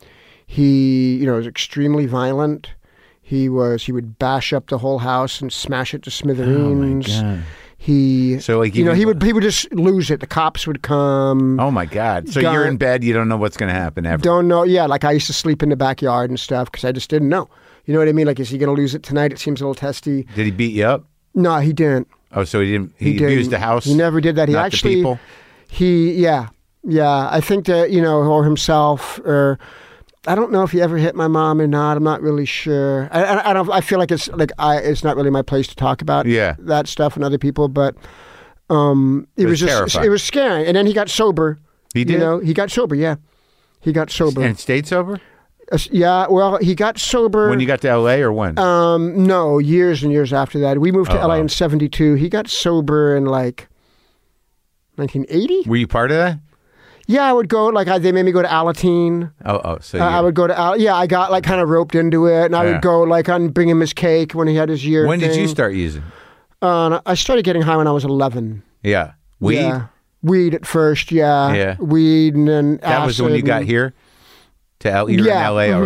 he, you know, was extremely violent. He was. He would bash up the whole house and smash it to smithereens. Oh my God. He, So, like, you know, even- he would. He would just lose it. The cops would come. Oh my God! So Gun- you're in bed, you don't know what's going to happen ever. Don't know. Yeah, like I used to sleep in the backyard and stuff because I just didn't know. You know what I mean? Like, is he going to lose it tonight? It seems a little testy. Did he beat you up? No, he didn't. Oh, so he didn't. He, He didn't. abused the house. He never did that. He not actually, the people. he, yeah, yeah. I think that, you know, or himself, or I don't know if he ever hit my mom or not. I'm not really sure. I, I, I don't. I feel like it's like I. It's not really my place to talk about Yeah. that stuff and other people, but um, it, It was, was just terrifying. it was scary. And then he got sober. He did? You know, he got sober. Yeah, he got sober. And stayed sober Uh, yeah. Well, he got sober. when you got to L A or when? Um, no, years and years after that. We moved to Oh, L A oh. in seventy-two. He got sober in like nineteen eighty. Were you part of that? Yeah, I would go, like, I, they made me go to Alateen. Oh, oh. So Uh, I you- would go to, Al- yeah, I got, like, kind of roped into it. And I Yeah. would go, like, on bring him his cake when he had his year when did you thing. start using? Uh, and I started getting high when I was eleven. Yeah, weed. Yeah. Weed at first, yeah. Yeah. Weed and then That was when you acid got and- here to L. You're Yeah, in L A mhm. already.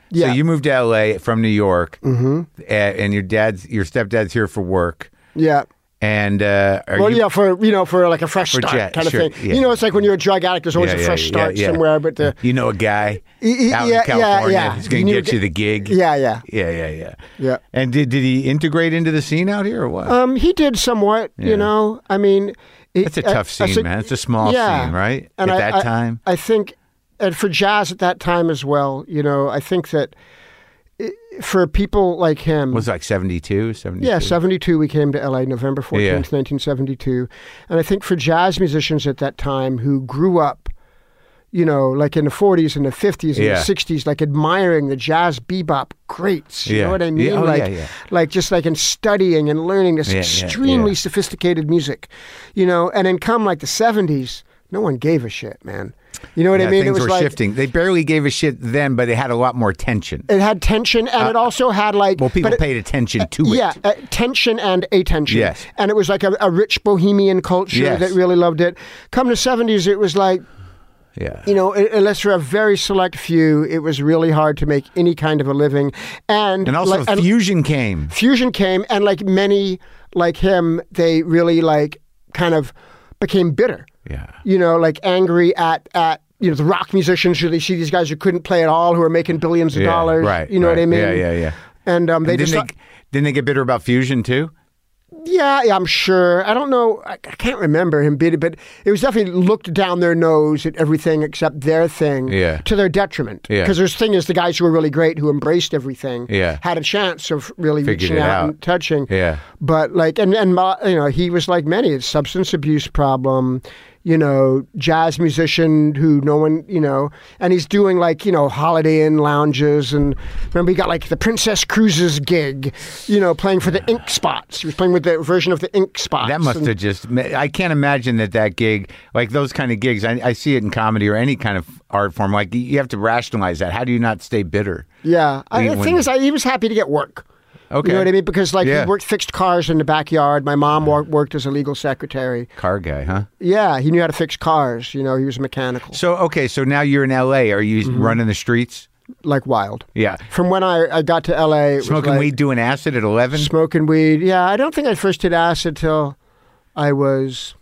Yeah. So you moved to L A from New York, mm-hmm. and, and your dad's your stepdad's here for work. Yeah. And uh, are well, you, yeah, for you know, for like a fresh start jet, kind of sure, thing. yeah. You know, it's like when you're a drug addict, there's always Yeah, a yeah, fresh yeah, start yeah. somewhere. But the, you know a guy Y- y- out yeah, in California yeah, yeah. who's going You to knew get you the gig. yeah, yeah, yeah, yeah, yeah. yeah. And did did he integrate into the scene out here or what? Um, he did somewhat. Yeah. You know, I mean, it, That's a tough I- I scene, think- man. It's a small yeah. scene, right? And At I- that I- time. I think, and for jazz at that time as well. You know, I think that it, for people like him, Was it like seventy-two, seventy-two? yeah, seventy-two. We came to L A November fourteenth, Yeah. nineteen seventy-two, and I think for jazz musicians at that time who grew up, you know, like in the forties and the fifties and Yeah. the sixties, like admiring the jazz bebop greats. You Yeah. know what I mean? Yeah. Oh, like, yeah, yeah. like just like in studying and learning this Yeah, yeah, extremely yeah. sophisticated music, you know, and then come like the seventies, no one gave a shit, man. You know what Yeah, I mean? things It was were like shifting. They barely gave a shit then, but it had a lot more tension. it had tension, and it also had like Well, people but it- paid attention to it. yeah, uh, tension and attention. Yes. And it was like a, a rich bohemian culture Yes. that really loved it. Come the seventies, it was like, Yeah. you know, u- unless for a very select few, it was really hard to make any kind of a living. And, And also like, and fusion came. fusion came, and like many like him, they really like kind of became bitter. Yeah. You know, like angry at at you know the rock musicians who they see these guys who couldn't play at all, who are making billions of Yeah, dollars. right, You know what right. I mean? Yeah, yeah, yeah. And um, they And just didn't, they, didn't they get bitter about fusion too? Yeah, yeah, I'm sure. I don't know. I, I can't remember him beating, but it was definitely looked down their nose at everything except their thing Yeah. to their detriment. Yeah. Because there's thing is the guys who were really great, who embraced everything, Yeah. had a chance of really Figured reaching it out, out. and touching. Yeah. But like, and and Ma- you know, he was like many, a substance abuse problem. You know, jazz musician who no one, you know, and he's doing like, you know, Holiday Inn lounges. And remember, he got like the Princess Cruises gig, you know, playing for the Ink Spots. He was playing with the version of the Ink Spots. That must And- have just, I can't imagine that that gig, like those kind of gigs, I, I see it in comedy or any kind of art form. Like you have to rationalize that. How do you not stay bitter? Yeah. I, When- the when- thing is, I, he was happy to get work. Okay. You know what I mean? Because like Yeah. he worked fixed cars in the backyard. My mom wor- worked as a legal secretary. Car guy, huh? Yeah, he knew how to fix cars. You know, he was mechanical, So, okay, so now you're in L A. Are you Mm-hmm. running the streets? like wild. Yeah. From when I, I got to L A, it was Smoking like weed, doing acid at eleven? smoking weed. Yeah, I don't think I first did acid till I was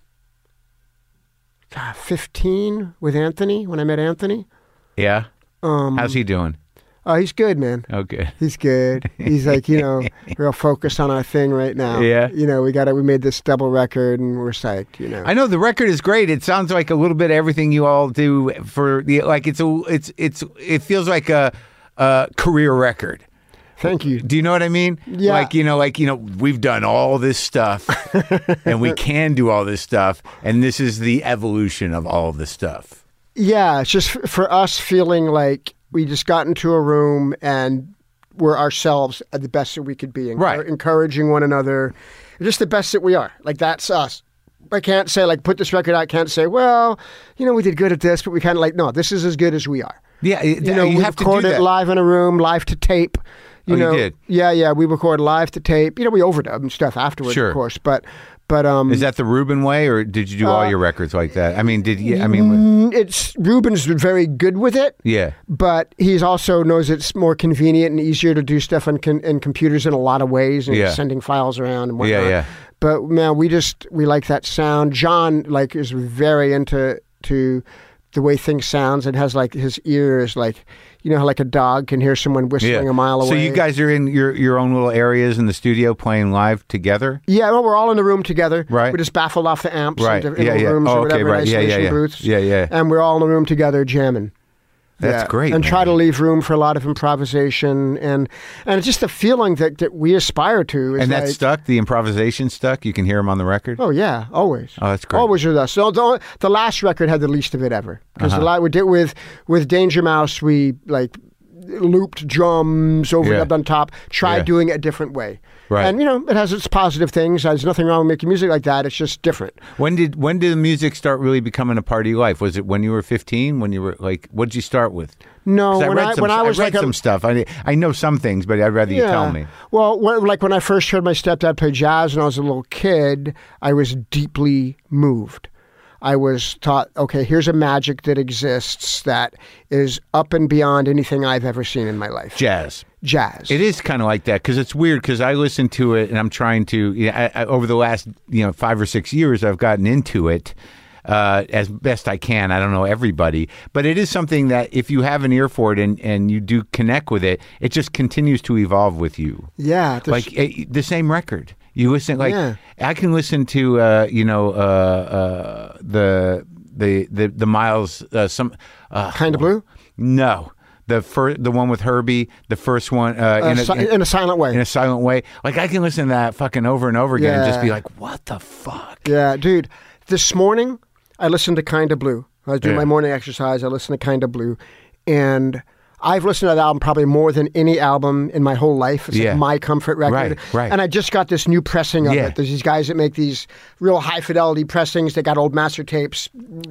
God, fifteen with Anthony, when I met Anthony. Yeah. Um, How's he doing? Oh, he's good, man. Okay. He's good. He's like, you know, real focused on our thing right now. Yeah. You know, we got it. We made this double record, and we're psyched. You know. I know the record is great. It sounds like a little bit of everything you all do for the like. It's a it's it's it feels like a, a career record. Thank you. Do you know what I mean? Yeah. Like you know, like you know, we've done all this stuff, and we can do all this stuff, and this is the evolution of all of this stuff. Yeah, it's just f- for us feeling like we just got into a room and we're ourselves at the best that we could be. Encour- Right. Encouraging one another. Just the best that we are. Like, that's us. I can't say, like, put this record out. I can't say, well, you know, we did good at this, but we kind of like, no, this is as good as we are. Yeah, it- You know, you we have to do record it that. live in a room, live to tape. You Oh, you know, did? Yeah, yeah, we record live to tape. You know, we overdub and stuff afterwards, Sure. of course. But, but um, Is that the Rubin way, or did you do all your records like that? I mean, did you? I mean, mm, it's Ruben's very good with it. yeah. But he's also knows it's more convenient and easier to do stuff on con- in computers in a lot of ways, and Yeah. sending files around and whatnot. Yeah, yeah. But man, we just we like that sound. John like is very into to the way things sounds and has like his ears like you know how like a dog can hear someone whistling Yeah. a mile away. So you guys are in your your own little areas in the studio playing live together. Yeah, well, we're all in the room together. Right. We just baffled off the amps Right. in different Yeah, little yeah. rooms Oh, or okay, whatever, right. Yeah, yeah, isolation yeah. booths. Yeah, yeah. And we're all in the room together jamming. That's Yeah. great, And try man. to leave room for a lot of improvisation and and it's just the feeling that, that we aspire to. Is And that's like, stuck. The improvisation stuck. You can hear them on the record. Oh yeah, always. Oh, that's great. Always with us. So the, the last record had the least of it ever because Uh-huh. the la- we did with with Danger Mouse. We like looped drums, overdubbed Yeah. on top. Tried Yeah. doing it a different way. Right. And you know it has its positive things. There's nothing wrong with making music like that. It's just different. When did when did the music start really becoming a part of your life? Was it when you were fifteen? When you were like, what did you start with? No, 'Cause when read I some, when I was read like some a, stuff. I I know some things, but I'd rather you tell me. Well, when, like when I first heard my stepdad play jazz when I was a little kid, I was deeply moved. I was taught, okay, here's a magic that exists that is up and beyond anything I've ever seen in my life. Jazz. Jazz. It is kind of like that because it's weird because I listen to it and I'm trying to, you know, I, I, over the last, you know, five or six years, I've gotten into it uh, as best I can. I don't know everybody, but it is something that if you have an ear for it and, and you do connect with it, it just continues to evolve with you. Yeah. Like it, the same record. You listen, like, yeah. I can listen to, uh, you know, uh, uh, the, the, the, the Miles, uh, some. Uh, Kind of Blue? No. The first, the one with Herbie, the first one uh, Uh, in, a, si- in, in a silent way. in a silent way. Like I can listen to that fucking over and over again and just be Yeah. like, "What the fuck?" Yeah, dude. This morning, I listened to Kind of Blue. I was doing Yeah. my morning exercise. I listened to Kind of Blue, and I've listened to that album probably more than any album in my whole life. It's Yeah. like my comfort record. Right, right. And I just got this new pressing of Yeah. it. There's these guys that make these real high fidelity pressings. They got old master tapes,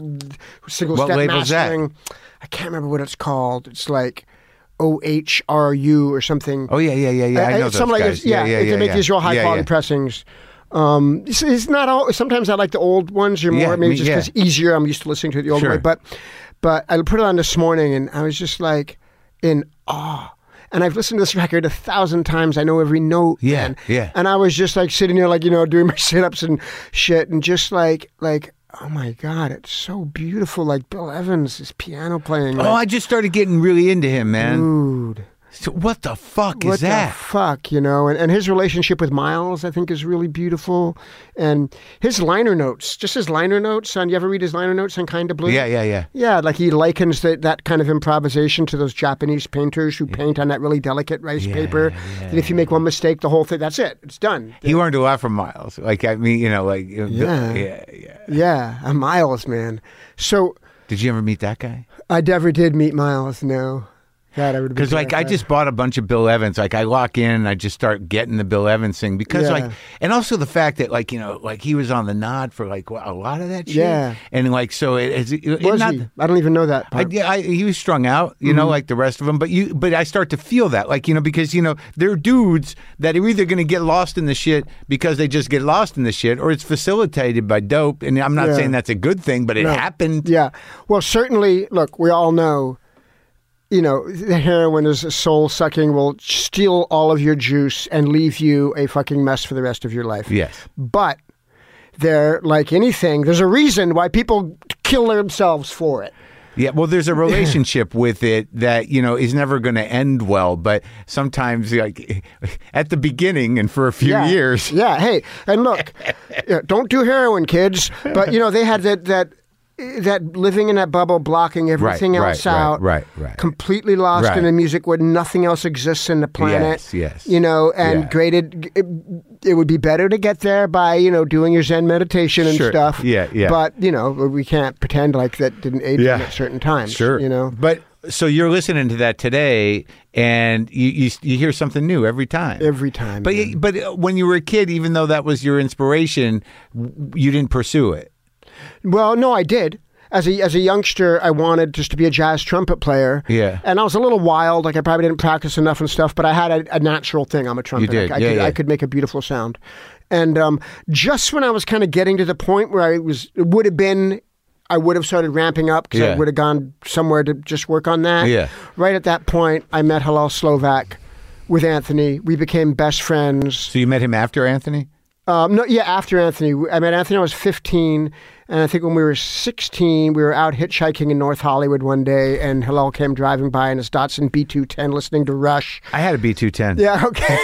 single What step label's that? mastering. I can't remember what it's called. It's like O H R U or something. Oh yeah, yeah, yeah, yeah. I know those Something like guys. this. Yeah, yeah, they yeah, make yeah. these real high yeah, quality yeah. pressings. Um, it's, it's not all. Sometimes I like the old ones. You're more Yeah, maybe me- just yeah. because it's easier. I'm used to listening to it the old Sure. way. But but I put it on this morning and I was just like in awe. And I've listened to this record a thousand times. I know every note. Yeah, man. yeah. And I was just like sitting there, like you know, doing my sit ups and shit, and just like like. Oh my God, it's so beautiful. Like Bill Evans, his piano playing. Oh, like, I just started getting really into him, man. dude. So what the fuck What is that? the fuck, you know? And, and his relationship with Miles, I think, is really beautiful. And his liner notes, just his liner notes on, you ever read his liner notes on Kind of Blue? Yeah, yeah, yeah. Yeah, like he likens that that kind of improvisation to those Japanese painters who paint on that really delicate rice Yeah, paper. yeah, And if you make one mistake, the whole thing, that's it. It's done. He learned a lot from Miles. Like I mean, you know, like yeah, Yeah. yeah, yeah. Yeah, a Miles, man. So Did you ever meet that guy? I never did meet Miles, no. God, I would have been Because like I terrified. just bought a bunch of Bill Evans. Like I lock in and I just start getting the Bill Evans thing because Yeah. like, and also the fact that like you know like he was on the Nod for like a lot of that shit. Yeah. And like so it, it's it, Was not. he? I don't even know that I, part. yeah, I, he was strung out, you know, like the rest of them. But you, but I start to feel that, like you know, because you know, they're dudes that are either going to get lost in the shit because they just get lost in the shit, or it's facilitated by dope. And I'm not Yeah. saying that's a good thing, but it No. happened. Yeah. Well, certainly, look, we all know, you know, the heroin is soul sucking, will steal all of your juice and leave you a fucking mess for the rest of your life. Yes. But they're like anything, there's a reason why people kill themselves for it. Yeah, well, there's a relationship with it that, you know, is never going to end well. But sometimes, like, at the beginning and for a few Yeah. years. Yeah. Hey, and look, yeah, don't do heroin, kids. But, you know, they had that, that, that living in that bubble, blocking everything right, else right, out, right, right. completely lost Right. in the music where nothing else exists in the planet. Yes, yes. You know, and Yeah. graded. It, it would be better to get there by you know doing your Zen meditation and Sure. stuff. Yeah, yeah. But you know, we can't pretend like that didn't aid Yeah. them at certain times. Sure. You know. But so you're listening to that today and you, you, you hear something new every time. Every time. But, man. you- but when you were a kid, even though that was your inspiration, w- you didn't pursue it. Well, no, I did. As a as a youngster, I wanted just to be a jazz trumpet player. Yeah. And I was a little wild. Like I probably didn't practice enough and stuff, but I had a, a natural thing. I'm a trumpet. did. I, I Yeah, could, yeah. I could make a beautiful sound. And um, just when I was kind of getting to the point where I was, it would have been, I would have started ramping up because Yeah. I would have gone somewhere to just work on that. Yeah. Right at that point, I met Hillel Slovak with Anthony. We became best friends. So you met him after Anthony? Um, no, yeah, after Anthony. I met Anthony when I was fifteen, and I think when we were sixteen, we were out hitchhiking in North Hollywood one day, and Hillel came driving by in his Datsun B two ten listening to Rush. I had a B two ten. Yeah, okay,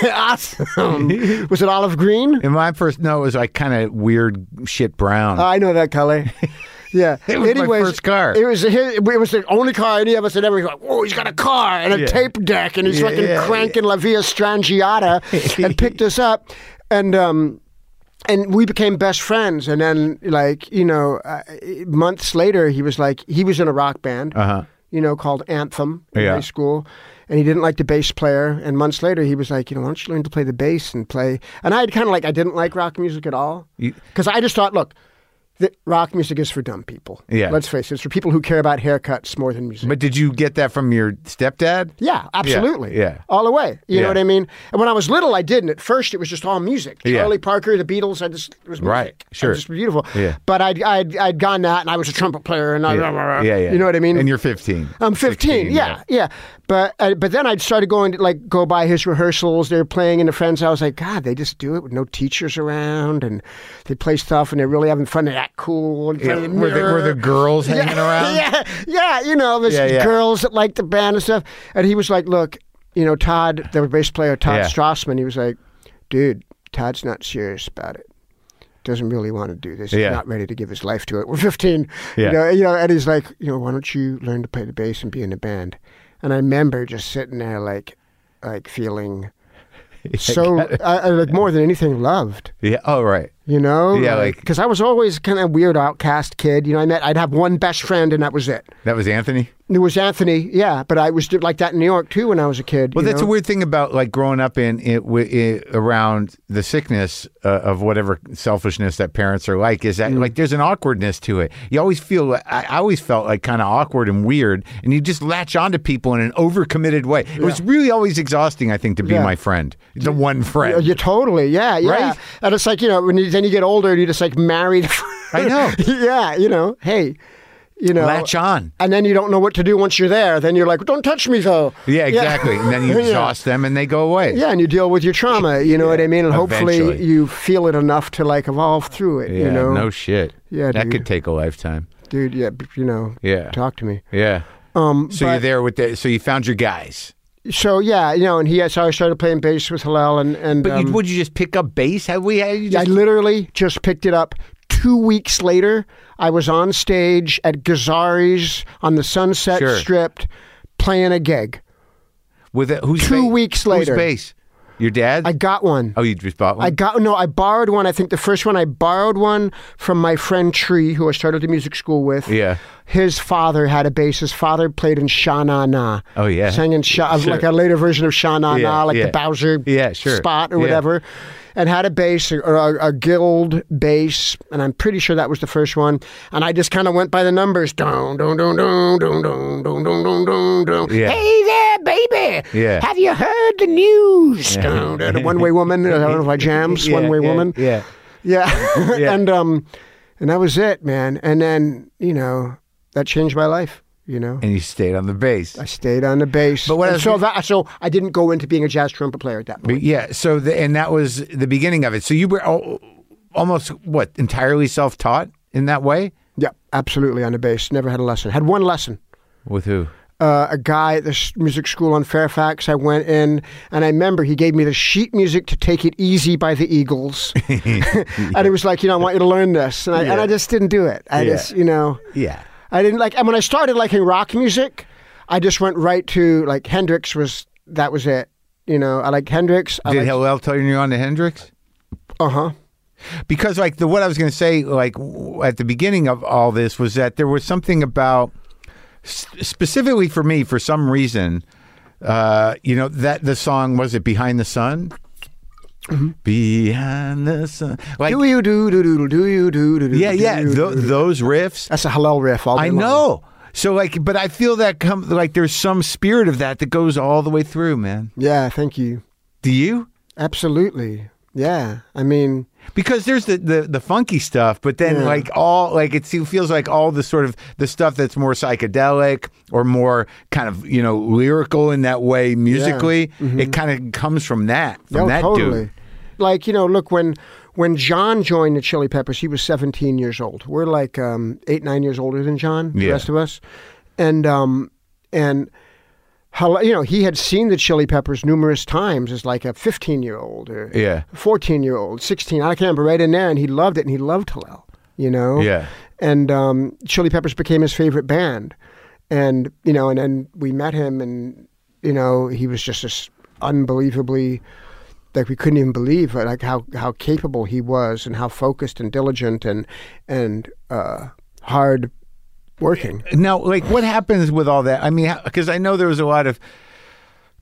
awesome. Was it olive green? In my first, no, it was like kind of weird shit brown. Uh, I know that color. Yeah. It was my Anyways, first car. It was his, it was the only car any of us had ever. Like, whoa, he's got a car and a Yeah. tape deck, and he's Yeah, fucking yeah, cranking La Via Strangiata, and picked us up, and um, and we became best friends. And then, like you know, uh, months later, he was like, he was in a rock band, Uh-huh. you know, called Anthem in Yeah. high school. And he didn't like the bass player. And months later, he was like, you know, why don't you learn to play the bass and play? And I had kind of like, I didn't like rock music at all. You- Because I just thought, look, The rock music is for dumb people. Yeah. Let's face it. It's for people who care about haircuts more than music. But did you get that from your stepdad? Yeah, absolutely. Yeah. yeah. All the way. You Yeah. know what I mean? And when I was little, I didn't. At first, it was just all music. Yeah. Charlie Parker, the Beatles, I just, it was music. Right, sure. It was just beautiful. Yeah. But I'd, I'd, I'd gone that, and I was a trumpet player, and I, Yeah. yeah, yeah. you know what I mean? And you're fifteen. I'm fifteen, sixteen, yeah, yeah. But uh, but then I started going to like go by his rehearsals. They were playing in a friend's house. Like, God, they just do it with no teachers around, and they play stuff, and they're really having fun. They act cool. And Yeah. play the Were, the, were the girls hanging yeah, around? Yeah, yeah. You know, there's Yeah, yeah. girls that like the band and stuff. And he was like, "Look, you know, Todd, the bass player, Todd Yeah. Strassman. He was like, dude, Todd's not serious about it. Doesn't really want to do this. He's Yeah. not ready to give his life to it. We're fifteen. Yeah. You know, you know, and he's like, you know, why don't you learn to play the bass and be in a band? And I remember just sitting there like, like feeling so, I, I, like more than anything, loved. Yeah. Oh, right. You know, Yeah, like- because I was always kind of weird outcast kid. You know, I met, I'd have one best friend, and that was it. That was Anthony? It was Anthony, yeah. But I was like that in New York too when I was a kid. Well, you that's know? a weird thing about like growing up in, in, in around the sickness uh, of whatever selfishness that parents are like is that like there's an awkwardness to it. You always feel I, I always felt like kind of awkward and weird, and you just latch onto people in an overcommitted way. It was really always exhausting, I think, to be Yeah. my friend, the one friend. You totally, yeah, yeah. Right? And it's like, you know, when you, then you get older, and you just like married. I know. Yeah, you know, hey, you know, Latch on. and then you don't know what to do once you're there. Then you're like, don't touch me, though. Yeah, exactly. And then you Yeah. exhaust them, and they go away. Yeah, and you deal with your trauma. You know what I mean? And hopefully Eventually. you feel it enough to like evolve through it. Yeah, you know, no shit. Yeah, that dude. could take a lifetime. dude. Yeah, b- you know. Yeah. Talk to me. Yeah. Um, So but- you're there with the. So you found your guys. So yeah, you know, and he. So I started playing bass with Hillel, and and But you, um, would you just pick up bass? How we? How you I just, literally just picked it up. Two weeks later, I was on stage at Gazzari's on the Sunset Sure. Strip playing a gig. with it, who's two ba- weeks later. Who's bass? Your dad? I got one. oh, you just bought one. I got no. I borrowed one. I think the first one I borrowed one from my friend Tree, who I started the music school with. Yeah. His father had a bass. His father played in Sha Na Na. Oh, yeah. sang in Sha, Sure. like a later version of Sha Na Yeah, Na, like yeah. the Bowser Yeah, sure. spot or Yeah. whatever. And had a bass, or a, a guild bass, and I'm pretty sure that was the first one. And I just kind of went by the numbers. Dun, dun, dun, dun, dun, dun, dun, dun, dun, dun, dun. Yeah. Hey there, baby. Yeah. Have you heard the news? Dun, dun, dun. One Way Woman. I don't know if I jams. Yeah, One Way yeah, Woman. Yeah. Yeah. Yeah. and um, and that was it, man. And then you know that changed my life. You know. And you stayed on the bass. I stayed on the bass. But what And I was so gonna- that so I didn't go into being a jazz trumpet player at that point. But yeah. So the, and that was the beginning of it. So you were al- almost what entirely self-taught in that way. Yeah, absolutely on the bass. Never had a lesson. Had one lesson. With who? Uh, a guy at this music school on Fairfax. I went in, and I remember he gave me the sheet music to "Take It Easy" by the Eagles, and it was like, you know, I want you to learn this, and I, and Yeah. I just didn't do it. I Yeah. just, you know, Yeah. I didn't like. And when I started liking rock music, I just went right to like Hendrix. Was that was it? You know, I like Hendrix. I Did liked, Hillel tell you on to Hendrix? uh huh. Because like the what I was going to say like w- at the beginning of all this was that there was something about s- specifically for me for some reason uh you know that the song was it Behind the Sun. Behind the sun, like Do you do do do do you do do do? yeah, do yeah, you, tho- do, do. those riffs. That's a Hillel riff. All day I long. know. So like, but I feel that come like there's some spirit of that that goes all the way through, man. Yeah, thank you. Do you? Absolutely. Yeah, I mean, Because there's the, the, the funky stuff, but then Yeah. like all like it se- feels like all the sort of the stuff that's more psychedelic or more kind of you know lyrical in that way musically. It kind of comes from that from oh, that totally. dude. Like you know, look when when John joined the Chili Peppers, he was seventeen years old. We're like um, eight, nine years older than John. The Yeah. rest of us, and um, and. How, you know, he had seen the Chili Peppers numerous times as like a fifteen-year-old or Yeah. fourteen-year-old, sixteen. I can't remember, right in there, and he loved it, and he loved Hillel, you know? Yeah. And um, Chili Peppers became his favorite band. And, you know, and then we met him, and, you know, he was just this unbelievably, like we couldn't even believe like how, how capable he was and how focused and diligent and, and uh, hard working. Now, like, what happens with all that? I mean, because I know there was a lot of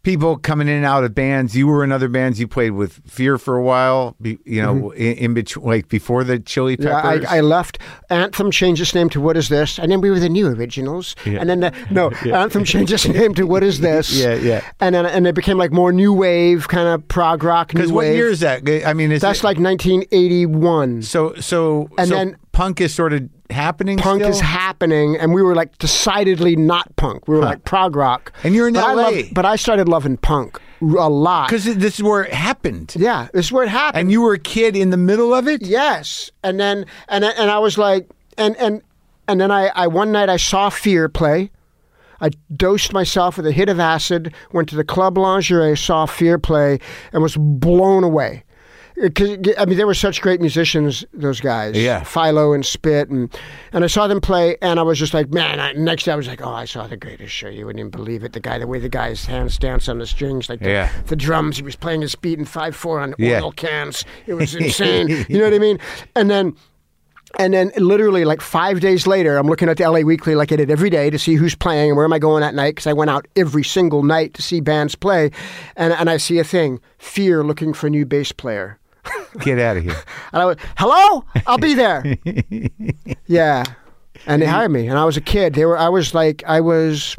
people coming in and out of bands. You were in other bands. You played with Fear for a while, be, you know, mm-hmm. in, in between, like before the Chili Peppers. Yeah, I, I left. Anthem changed its name to What Is This? And then we were the New Originals. Yeah. And then, the, no, yeah. Anthem changed its name to What Is This? Yeah, yeah. And then and it became like more new wave, kind of prog rock, new wave. Because what year is that? I mean, is That's it, like nineteen eighty-one. So, so, and so then punk is sort of happening Punk still? is happening, and we were like decidedly not punk. We were huh. like prog rock. And you're in but L A. I loved, but I started loving punk a lot. Because this is where it happened. Yeah, this is where it happened. And you were a kid in the middle of it? Yes. And then, and and I was like, and and and then I, I one night I saw Fear play. I dosed myself with a hit of acid, went to the Club Lingerie, saw Fear play, and was blown away. Cause, I mean, they were such great musicians, those guys. Yeah. Philo and Spit. And, and I saw them play, and I was just like, man, I, next day I was like, oh, I saw the greatest show. You wouldn't even believe it. The guy, the way the guy's hands dance on the strings, like the, yeah. the drums. He was playing his beat in five four on yeah. oil cans. It was insane. You know what I mean? And then... And then literally like five days later, I'm looking at the L A Weekly like I did every day to see who's playing and where am I going that night, because I went out every single night to see bands play. And, and I see a thing, Fear looking for a new bass player. Get out of here. And I was, hello? I'll be there. Yeah. And they hired me. And I was a kid. They were. I was like, I was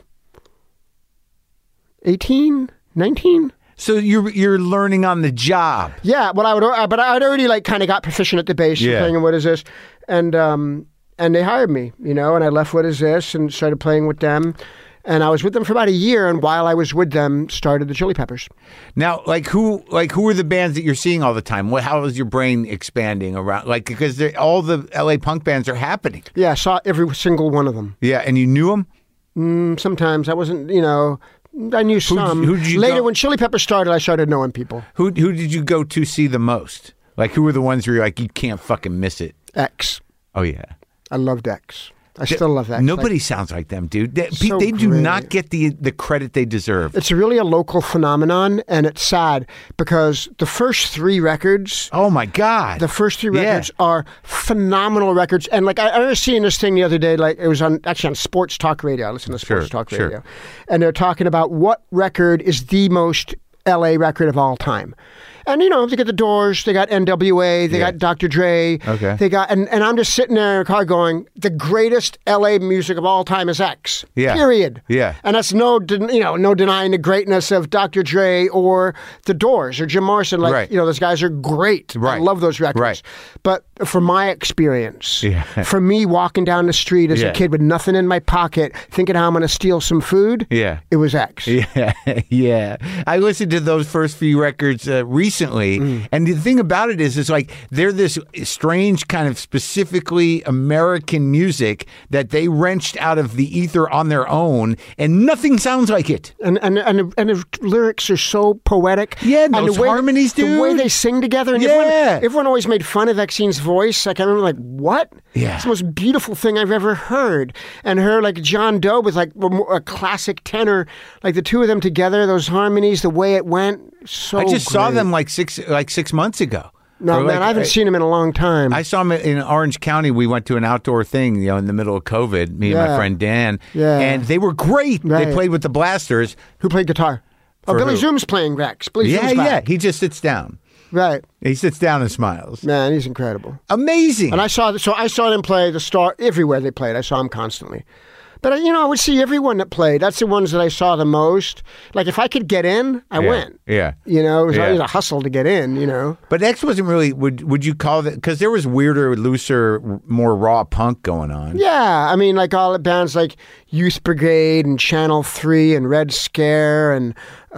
eighteen, nineteen. So you're you're learning on the job. Yeah, but I would, but I'd already like kind of got proficient at the bass yeah. and playing. And What Is This? And um, and they hired me, you know. And I left What Is This and started playing with them. And I was with them for about a year. And while I was with them, started the Chili Peppers. Now, like who like who are the bands that you're seeing all the time? What how is your brain expanding around? Like because all the L A punk bands are happening. Yeah, I saw every single one of them. Yeah, and you knew them. Mm, sometimes I wasn't, you know. I knew some. Who, who did you Later, go? when Chili Peppers started, I started knowing people. Who who did you go to see the most? Like, who were the ones where you're like, you can't fucking miss it? X. Oh, yeah. I loved X. I still love X. Nobody like, sounds like them, dude. They, so they do great. not get the the credit they deserve. It's really a local phenomenon, and it's sad because the first three records... Oh, my God. The first three records yeah. are phenomenal records. And, like, I, I was seeing this thing the other day, like, it was on actually on Sports Talk Radio. I listen to Sports sure, Talk sure. Radio. And they're talking about what record is the most L A record of all time. And, you know, they got the Doors, they got N W A, they yeah. got Doctor Dre. Okay. They got, and, and I'm just sitting there in a car going, the greatest L A music of all time is X. Yeah. Period. Yeah. And that's no, de- you know, no denying the greatness of Doctor Dre or the Doors or Jim Morrison. Like, right. you know, those guys are great. Right. I love those records. Right. But from my experience, yeah. for me walking down the street as yeah. a kid with nothing in my pocket, thinking how I'm going to steal some food, yeah. it was X. Yeah, yeah. I listened to those first few records uh, recently, mm. and the thing about it is, it's like they're this strange kind of specifically American music that they wrenched out of the ether on their own, and nothing sounds like it. And and and, and the lyrics are so poetic. Yeah, and those the way, harmonies, dude. The way they sing together. And yeah. everyone, everyone always made fun of Exene's voice. Like, I remember, like, what? Yeah. It's the most beautiful thing I've ever heard. And her, like, John Doe was like a, a classic tenor. Like, the two of them together, those harmonies, the way it went, so I just great. saw them like six like six months ago. No, or man, like, I haven't I, seen them in a long time. I saw them in Orange County. We went to an outdoor thing, you know, in the middle of COVID, me yeah. and my friend Dan. Yeah. And they were great. Right. They played with the Blasters. Who played guitar? Oh, For Billy who? Zoom's playing Rex. Billy Yeah, Zoom's yeah. back. He just sits down. Right. He sits down and smiles. Man, he's incredible. Amazing. And I saw, so I saw them play the Star everywhere they played. I saw them constantly. But, you know, I would see everyone that played. That's the ones that I saw the most. Like, if I could get in, I yeah. went. Yeah. You know, it was yeah. always a hustle to get in, you know. But X wasn't really, would would you call that, because there was weirder, looser, more raw punk going on. Yeah. I mean, like all the bands like Youth Brigade and Channel three and Red Scare and,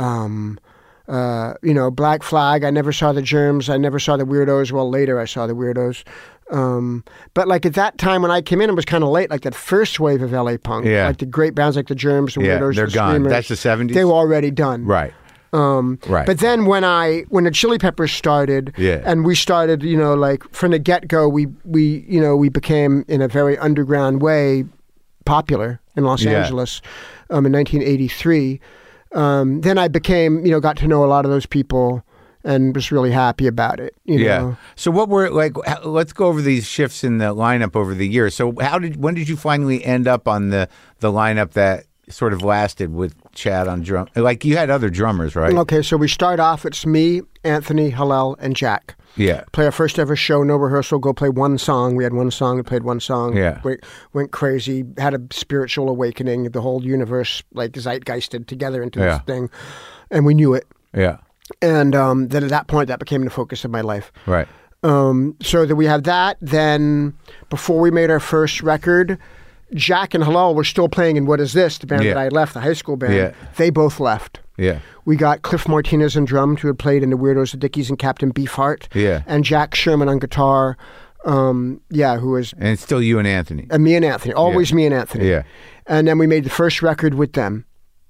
um, uh, you know, Black Flag. I never saw the Germs. I never saw the Weirdos. Well, later I saw the Weirdos. Um, but like at that time when I came in, it was kind of late. Like that first wave of L A punk, yeah. like the great bands like the Germs, the yeah, Weirdos, they're the gone. Screamers, That's the seventies. They were already done. Right. Um, right. But then when I when the Chili Peppers started, yeah. and we started, you know, like from the get go, we we you know we became in a very underground way popular in Los yeah. Angeles um, in nineteen eighty-three. Um, then I became, you know, got to know a lot of those people. And was really happy about it. You yeah. know? So what were like? Let's go over these shifts in the lineup over the years. So how did when did you finally end up on the the lineup that sort of lasted with Chad on drum? Like you had other drummers, right? Okay, so we start off. It's me, Anthony, Hillel, and Jack. Yeah. Play our first ever show, no rehearsal, go play one song. We had one song, we played one song. Yeah. Went, went crazy, had a spiritual awakening. The whole universe, like, zeitgeisted together into Yeah. this thing. And we knew it. Yeah. And um, then at that point, that became the focus of my life. Right. Um, so that we had that. Then before we made our first record, Jack and Hillel were still playing in What Is This, the band Yeah. that I had left, the high school band. Yeah. They both left. Yeah. We got Cliff Martinez on drums, who had played in the Weirdos, the Dickies, and Captain Beefheart. Yeah. And Jack Sherman on guitar. Um, yeah, who was And it's still you and Anthony. and me and Anthony. Always Yeah. me and Anthony. Yeah. And then we made the first record with them.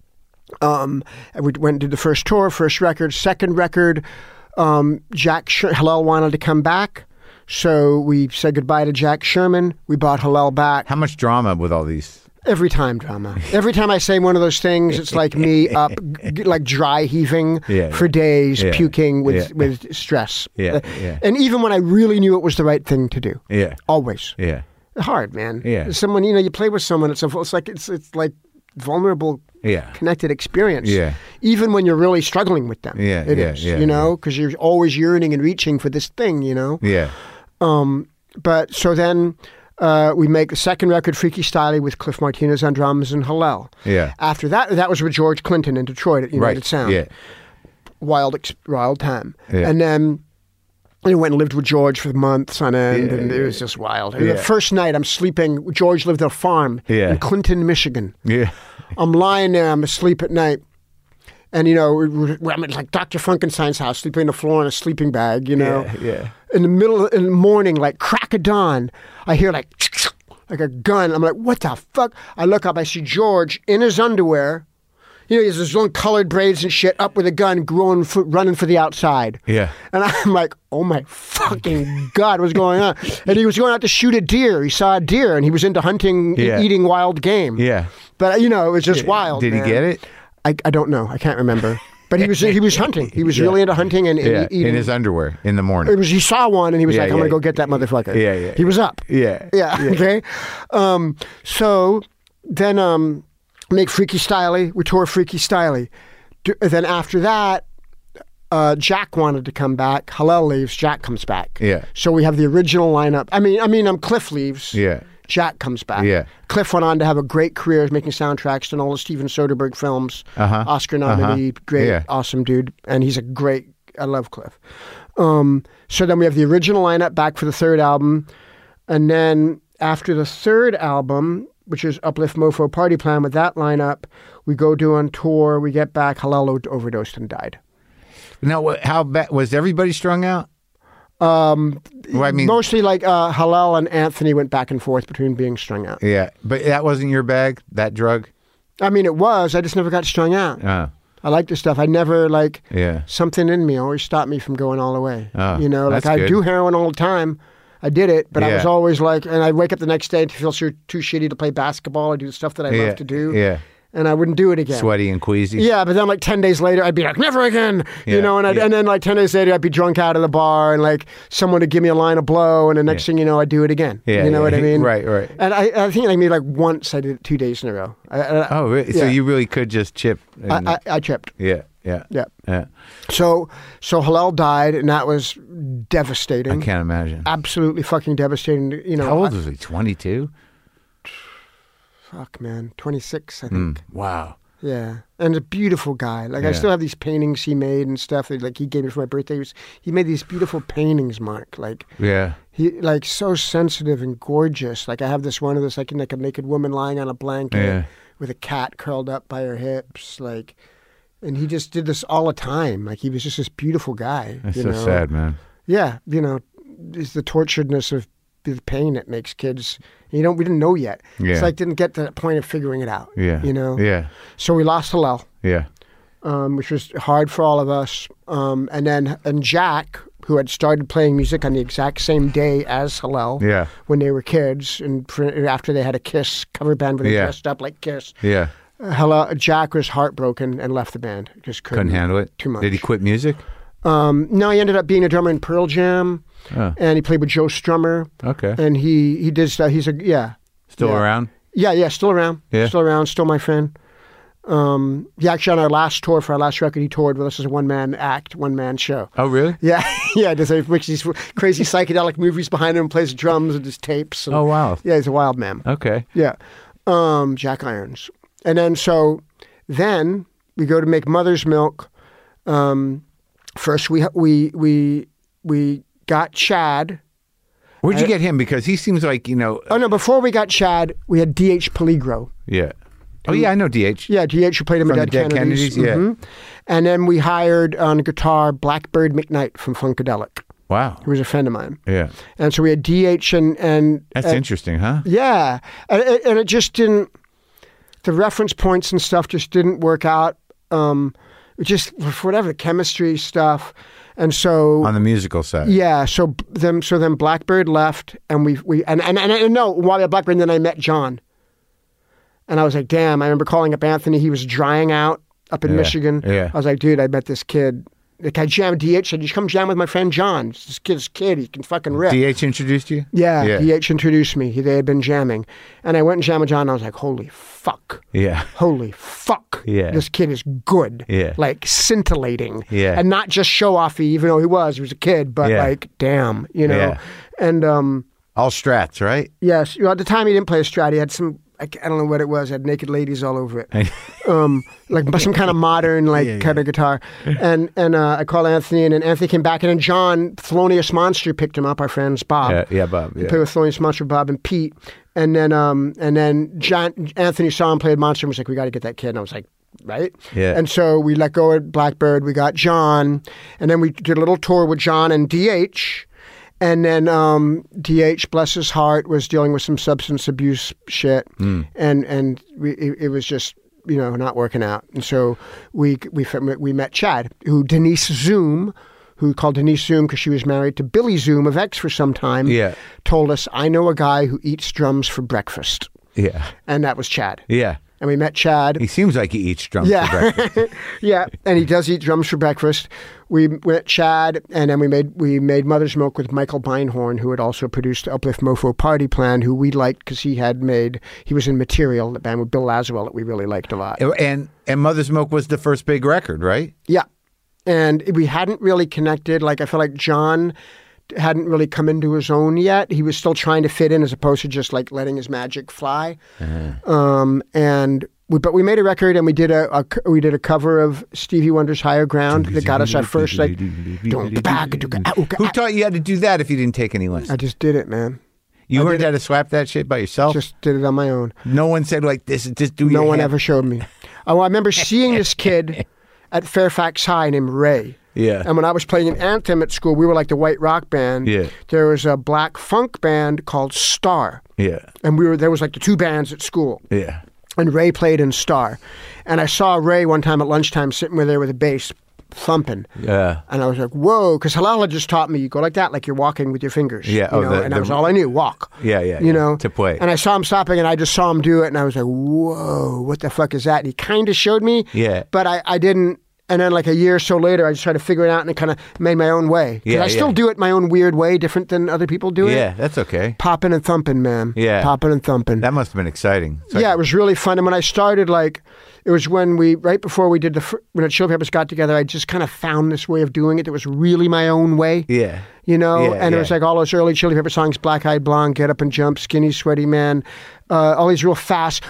Um, and we went and did the first tour, first record, second record. Um, Jack Sh- Hillel wanted to come back, so we said goodbye to Jack Sherman. We brought Hillel back. How much drama with all these? Every time drama. Every time I say one of those things, it's like me up, g- like dry heaving Yeah, for yeah. days, Yeah, puking with, yeah. with stress. Yeah, Uh, yeah. And even when I really knew it was the right thing to do, Yeah. always. Yeah. Hard, man. Yeah. Someone, you know, you play with someone, it's, a, it's like, it's, it's like vulnerable, Yeah. connected experience. Yeah. Even when you're really struggling with them. Yeah, It yeah, is, yeah, you know, because you're always yearning and reaching for this thing, you know. Yeah. Um, but so then uh, we make the second record, Freaky Styley, with Cliff Martinez on drums and Hillel. Yeah. After that, that was with George Clinton in Detroit at United Right. Sound. Yeah. Wild, ex- wild time. Yeah. And then I went and lived with George for months on end, Yeah, and it yeah. was just wild. Yeah. The first night, I'm sleeping. George lived at a farm Yeah. in Clinton, Michigan. Yeah. I'm lying there. I'm asleep at night. And, you know, we- we- I'm at like Doctor Frankenstein's house, sleeping on the floor in a sleeping bag, you know. Yeah. Yeah. In the middle of in the morning, like crack of dawn, I hear like, like a gun. I'm like, what the fuck? I look up, I see George in his underwear. You know, he has his own colored braids and shit, up with a gun, growing for, running for the outside. Yeah. And I'm like, oh my fucking God, what's going on? And he was going out to shoot a deer. He saw a deer, and he was into hunting, e- Yeah. eating wild game. Yeah. But, you know, it was just wild. Did he man. get it? I, I don't know. I can't remember. But he was he was hunting. He was Yeah. really into hunting and, and Yeah. eating. In his underwear in the morning. It was he saw one and he was Yeah, like, I'm yeah. gonna go get that motherfucker. Yeah, yeah, He was up. Yeah. Yeah. Okay. Um, so then um, make Freaky Styley. We tour Freaky Styley. D- Then after that, uh, Jack wanted to come back. Hillel leaves. Jack comes back. Yeah. So we have the original lineup. I mean, I mean, um, Cliff leaves. Yeah. Jack comes back. Yeah. Cliff went on to have a great career making soundtracks to all the Steven Soderbergh films. Uh-huh. Oscar nominee, Uh-huh. great, Yeah. awesome dude. And he's a great, I love Cliff. Um, so then we have the original lineup back for the third album. And then after the third album, which is Uplift Mofo Party Plan, with that lineup, we go do on tour, we get back, Hillel overdosed and died. Now, wh- how bad was everybody strung out? Um, Well, I mean, Mostly like uh, Hillel and Anthony went back and forth between being strung out. yeah, but that wasn't your bag. That drug. I mean, it was. I just never got strung out. Oh, I like this stuff. I never like yeah. something in me always stopped me from going all the way. Oh, you know, like that's I good. do heroin all the time. I did it, but I was Yeah. always like, and I'd wake up the next day and feel so too shitty to play basketball or do the stuff that I Yeah. love to do. Yeah. And I wouldn't do it again. Sweaty and queasy. Yeah, but then like ten days later, I'd be like, never again, Yeah, you know, and, I'd, yeah. and then like ten days later, I'd be drunk out of the bar and like someone would give me a line of blow, and the next Yeah. thing you know, I'd do it again. Yeah, you know yeah. what I mean? Right, right. And I, I think like maybe like once I did it two days in a row. I, I, Oh, really? So Yeah. you really could just chip. And, I, I, I tripped. yeah, yeah, Yeah. yeah. So, so Hillel died, and that was I devastating. can't imagine. Absolutely fucking devastating. You know, How old I- was he? Twenty-two. fuck, man, twenty-six, I think. Wow. Yeah, and a beautiful guy. Like I Yeah. still have these paintings he made and stuff that like he gave me for my birthday. He, was, he made these beautiful paintings, Mark. Like Yeah. he, like so sensitive and gorgeous. Like I have this one of this like like a naked woman lying on a blanket Yeah. with a cat curled up by her hips. Like, and he just did this all the time. Like he was just this beautiful guy. That's you so know? sad, man. Yeah, you know, it's the torturedness of the pain that makes kids. You know, we didn't know yet. Yeah. It's like didn't get to that point of figuring it out. Yeah. You know. Yeah. So we lost Hillel, Yeah. um, which was hard for all of us. Um, and then and Jack, who had started playing music on the exact same day as Hillel Yeah. when they were kids, and for, after they had a Kiss cover band where they Yeah. dressed up like Kiss. Yeah. Uh, Hillel, Jack was heartbroken and left the band. Just couldn't, Couldn't handle it. Too much. Did he quit music? Um, no, he ended up being a drummer in Pearl Jam, Oh. and he played with Joe Strummer. Okay. And he he did stuff. He's a yeah Still yeah. around? yeah yeah still around Yeah. still around still my friend. Um, yeah, actually, on our last tour, for our last record, he toured with us as a one-man act, one-man show. Oh, really? Yeah, yeah. Does he makes these crazy psychedelic movies behind him, plays drums and just tapes. And, Oh, wow. Yeah, he's a wild man. Okay. Yeah, um, Jack Irons. And then so then we go to make Mother's Milk. Um, first, we we we we got Chad. Where'd you get him? Because he seems like, you know... Oh, no, before we got Chad, we had D H Peligro. Yeah. Oh, yeah, I know D H. Yeah, D H who played him From at the Dead Kennedys, yeah. Mhm. And then we hired on guitar Blackbird McKnight from Funkadelic, Wow. who was a friend of mine. Yeah. And so we had D H and... and That's and, interesting, huh? Yeah. And, and it just didn't... The reference points and stuff just didn't work out. Um, it just, for whatever, the chemistry stuff. And so... On the musical side. Yeah, so then so then Blackbird left, and we we and and, and, and no, while we had Blackbird, then I met John, and I was like, damn. I remember calling up Anthony. He was drying out up in Yeah, Michigan. yeah. I was like, dude, I met this kid. Like I jammed D H. Said, you should come jam with my friend John. This kid's kid. He can fucking rip. D H introduced you? Yeah, Yeah. D H introduced me. He, they had been jamming, and I went and jammed with John. And I was like, holy fuck. Yeah. Holy fuck. Yeah. This kid is good. Yeah. Like scintillating. Yeah. And not just show offy, even though he was. He was a kid, but Yeah. like, damn, you know. Yeah. And um, All strats, right? yes, you know, at the time he didn't play a Strat. He had some, I, I don't know what it was. It had naked ladies all over it. um, like some kind of modern, like Yeah, yeah. kind of guitar. And and uh, I called Anthony, and then Anthony came back, and then John, Thelonious Monster, picked him up. Our friends Bob. Yeah, yeah, Bob. He Yeah. played with Thelonious Monster, Bob and Pete. And then um, and then John, Anthony saw him play with Monster and was like, we got to get that kid. And I was like, right? Yeah. And so we let go of Blackbird. We got John. And then we did a little tour with John and D H. And then um, D H, bless his heart, was dealing with some substance abuse shit. Mm. And and we, it, it was just, you know, not working out. And so we we we met Chad, who Denise Zoom, who called Denise Zoom because she was married to Billy Zoom of X for some time, Yeah. told us, I know a guy who eats drums for breakfast. Yeah. And that was Chad. Yeah. And we met Chad. He seems like he eats drums for Yeah, breakfast. yeah, and he does eat drums for breakfast. We met Chad, and then we made we made Mother's Milk with Michael Beinhorn, who had also produced Uplift Mofo Party Plan, who we liked because he had made he was in Material, the band with Bill Laswell that we really liked a lot. And and Mother's Milk was the first big record, right? Yeah, and we hadn't really connected. Like I feel like John hadn't really come into his own yet. He was still trying to fit in as opposed to just like letting his magic fly. Uh-huh. Um, and we, but we made a record and we did a, a we did a cover of Stevie Wonder's Higher Ground that got us our first like. Who taught you how to do that if you didn't take any lessons? I just did it, man. You learned how to slap that shit by yourself? Just did it on my own. No one said like this. Just do. No your one hand. ever showed me. Oh, I remember seeing this kid at Fairfax High named Ray. Yeah. And when I was playing an Anthem at school, we were like the white rock band. Yeah. There was a black funk band called Star. Yeah. And we were there was like the two bands at school. Yeah. And Ray played in Star. And I saw Ray one time at lunchtime sitting with there with a bass thumping. Yeah. And I was like, whoa, because Halal had just taught me you go like that, like you're walking with your fingers. Yeah, You oh, know? the- and the- that was all I knew, walk. Yeah, yeah, You yeah, know? to play. And I saw him stopping and I just saw him do it and I was like, whoa, what the fuck is that? And he kind of showed me. Yeah. But I, I didn't. And then like a year or so later, I just tried to figure it out and it kind of made my own way. 'Cause Yeah, I still yeah. do it my own weird way, different than other people do it. Yeah, that's okay. Popping and thumping, man. Yeah. Popping and thumping. That must have been exciting. So- Yeah, it was really fun. And when I started, like, it was when we, right before we did the, fir- when the Chili Peppers got together, I just kind of found this way of doing it that was really my own way. Yeah. You know, Yeah, and it was yeah. like all those early Chili Pepper songs, Black Eyed Blonde, Get Up and Jump, Skinny Sweaty Man, uh, all these real fast,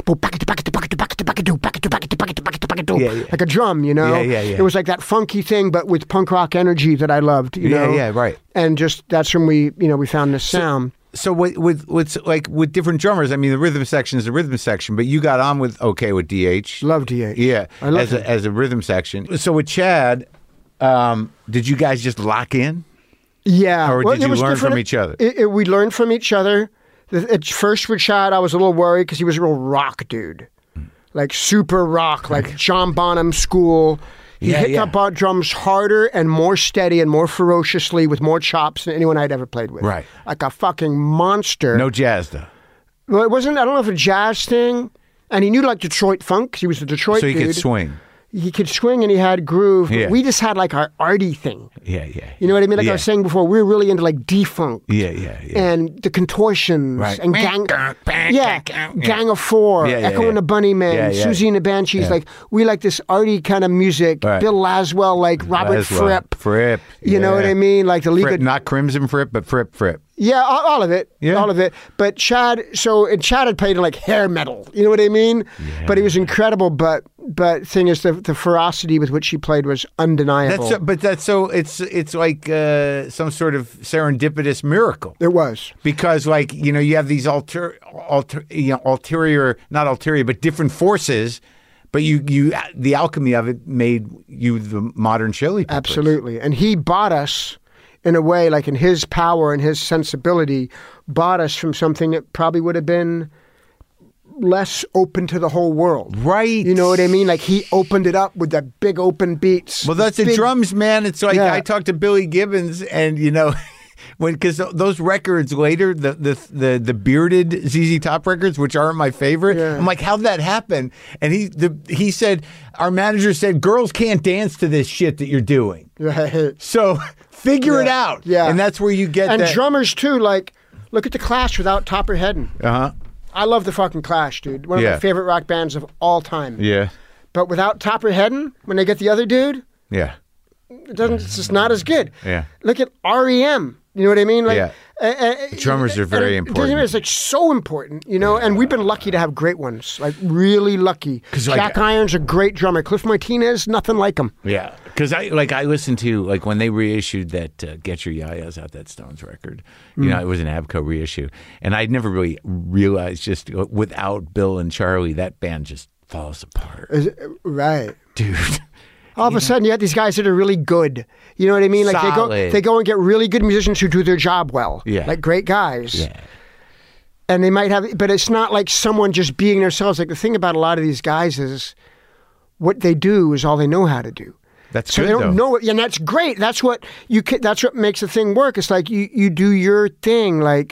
Yeah, yeah. like a drum, you know? Yeah, yeah, yeah. It was like that funky thing, but with punk rock energy that I loved, you Yeah, know? yeah, right. And just, that's when we, you know, we found this sound. So with, with with like with different drummers, I mean, the rhythm section is the rhythm section, but you got on with okay with D H. Love D H. Yeah, I love as him. a, as a rhythm section. So with Chad, um, did you guys just lock in? Yeah. Or Well, did it you was learn different. from each other? It, it, we learned from each other. The- At first with Chad, I was a little worried because he was a real rock dude. Like super rock, like John Bonham school. He Yeah, hit yeah. the bar drums harder and more steady and more ferociously with more chops than anyone I'd ever played with. Right. Like a fucking monster. No jazz though. Well, it wasn't, I don't know if a jazz thing. And he knew like Detroit funk 'cause he was a Detroit So he dude. could swing. he could swing and he had groove. Yeah. We just had like our arty thing. Yeah, yeah. You know what I mean? Like yeah. I was saying before, we were really into like D-Funk. Yeah, yeah, yeah. And the contortions. Right. And gang... yeah, Gang of Four, Yeah, yeah, Echo yeah. and the Bunnymen, Yeah, yeah. Susie and the Banshees. Yeah. Like, we like this arty kind of music. Right. Bill Laswell, like Robert Laswell. Fripp. Fripp. You know what yeah. I mean? Like the League Fripp, of... not Crimson Fripp, but Fripp Fripp. Yeah, all, all of it. Yeah. All of it. But Chad, so, and Chad had played in like hair metal. You know what I mean? Yeah. But he was incredible. But, but thing is, the, the ferocity with which he played was undeniable. That's so, but that's so it's it's like uh, some sort of serendipitous miracle. It was. Because, like, you know, you have these alter, alter, you know, ulterior, not ulterior, but different forces, but you, you, the alchemy of it made you the modern Chili Peppers. Absolutely. And he bought us, in a way, like in his power and his sensibility, bought us from something that probably would have been less open to the whole world. Right. You know what I mean? Like he opened it up with the big open beats. Well, that's the big, drums, man. It's like Yeah. I talked to Billy Gibbons, and you know, when because those records later, the the the the bearded Z Z Top records, which aren't my favorite, Yeah. I'm like, how'd that happen? And he the he said our manager said girls can't dance to this shit that you're doing, Right. so figure it Yeah. out. Yeah. and that's where you get And that. drummers too, like, look at the Clash without Topper Headon. Uh huh. I love the fucking Clash, dude. One of Yeah. my favorite rock bands of all time. Yeah. But without Topper Headon, when they get the other dude, Yeah. it doesn't. It's just not as good. Yeah. Look at R E M. You know what I mean? Like, Yeah. uh, uh, Drummers are very and it- important. It's like so important, you know. And we've been lucky to have great ones, like really lucky. 'Cause, like, Jack Irons a great drummer. Cliff Martinez, nothing like him. Yeah, because I like I listened to like when they reissued that uh, "Get Your Yayas Out" that Stones record. You Mm. know, it was an ABCO reissue, and I'd never really realized just uh, without Bill and Charlie, that band just falls apart, Is it- right. dude. All of a sudden, you have these guys that are really good. You know what I mean? Like they go, Solid. they go and get really good musicians who do their job well. Yeah. Like great guys. Yeah, And they might have, but it's not like someone just being themselves. Like the thing about a lot of these guys is what they do is all they know how to do. that's So good they don't though. know it, and that's great. That's what you. Can, that's what makes the thing work. It's like you, you do your thing. Like,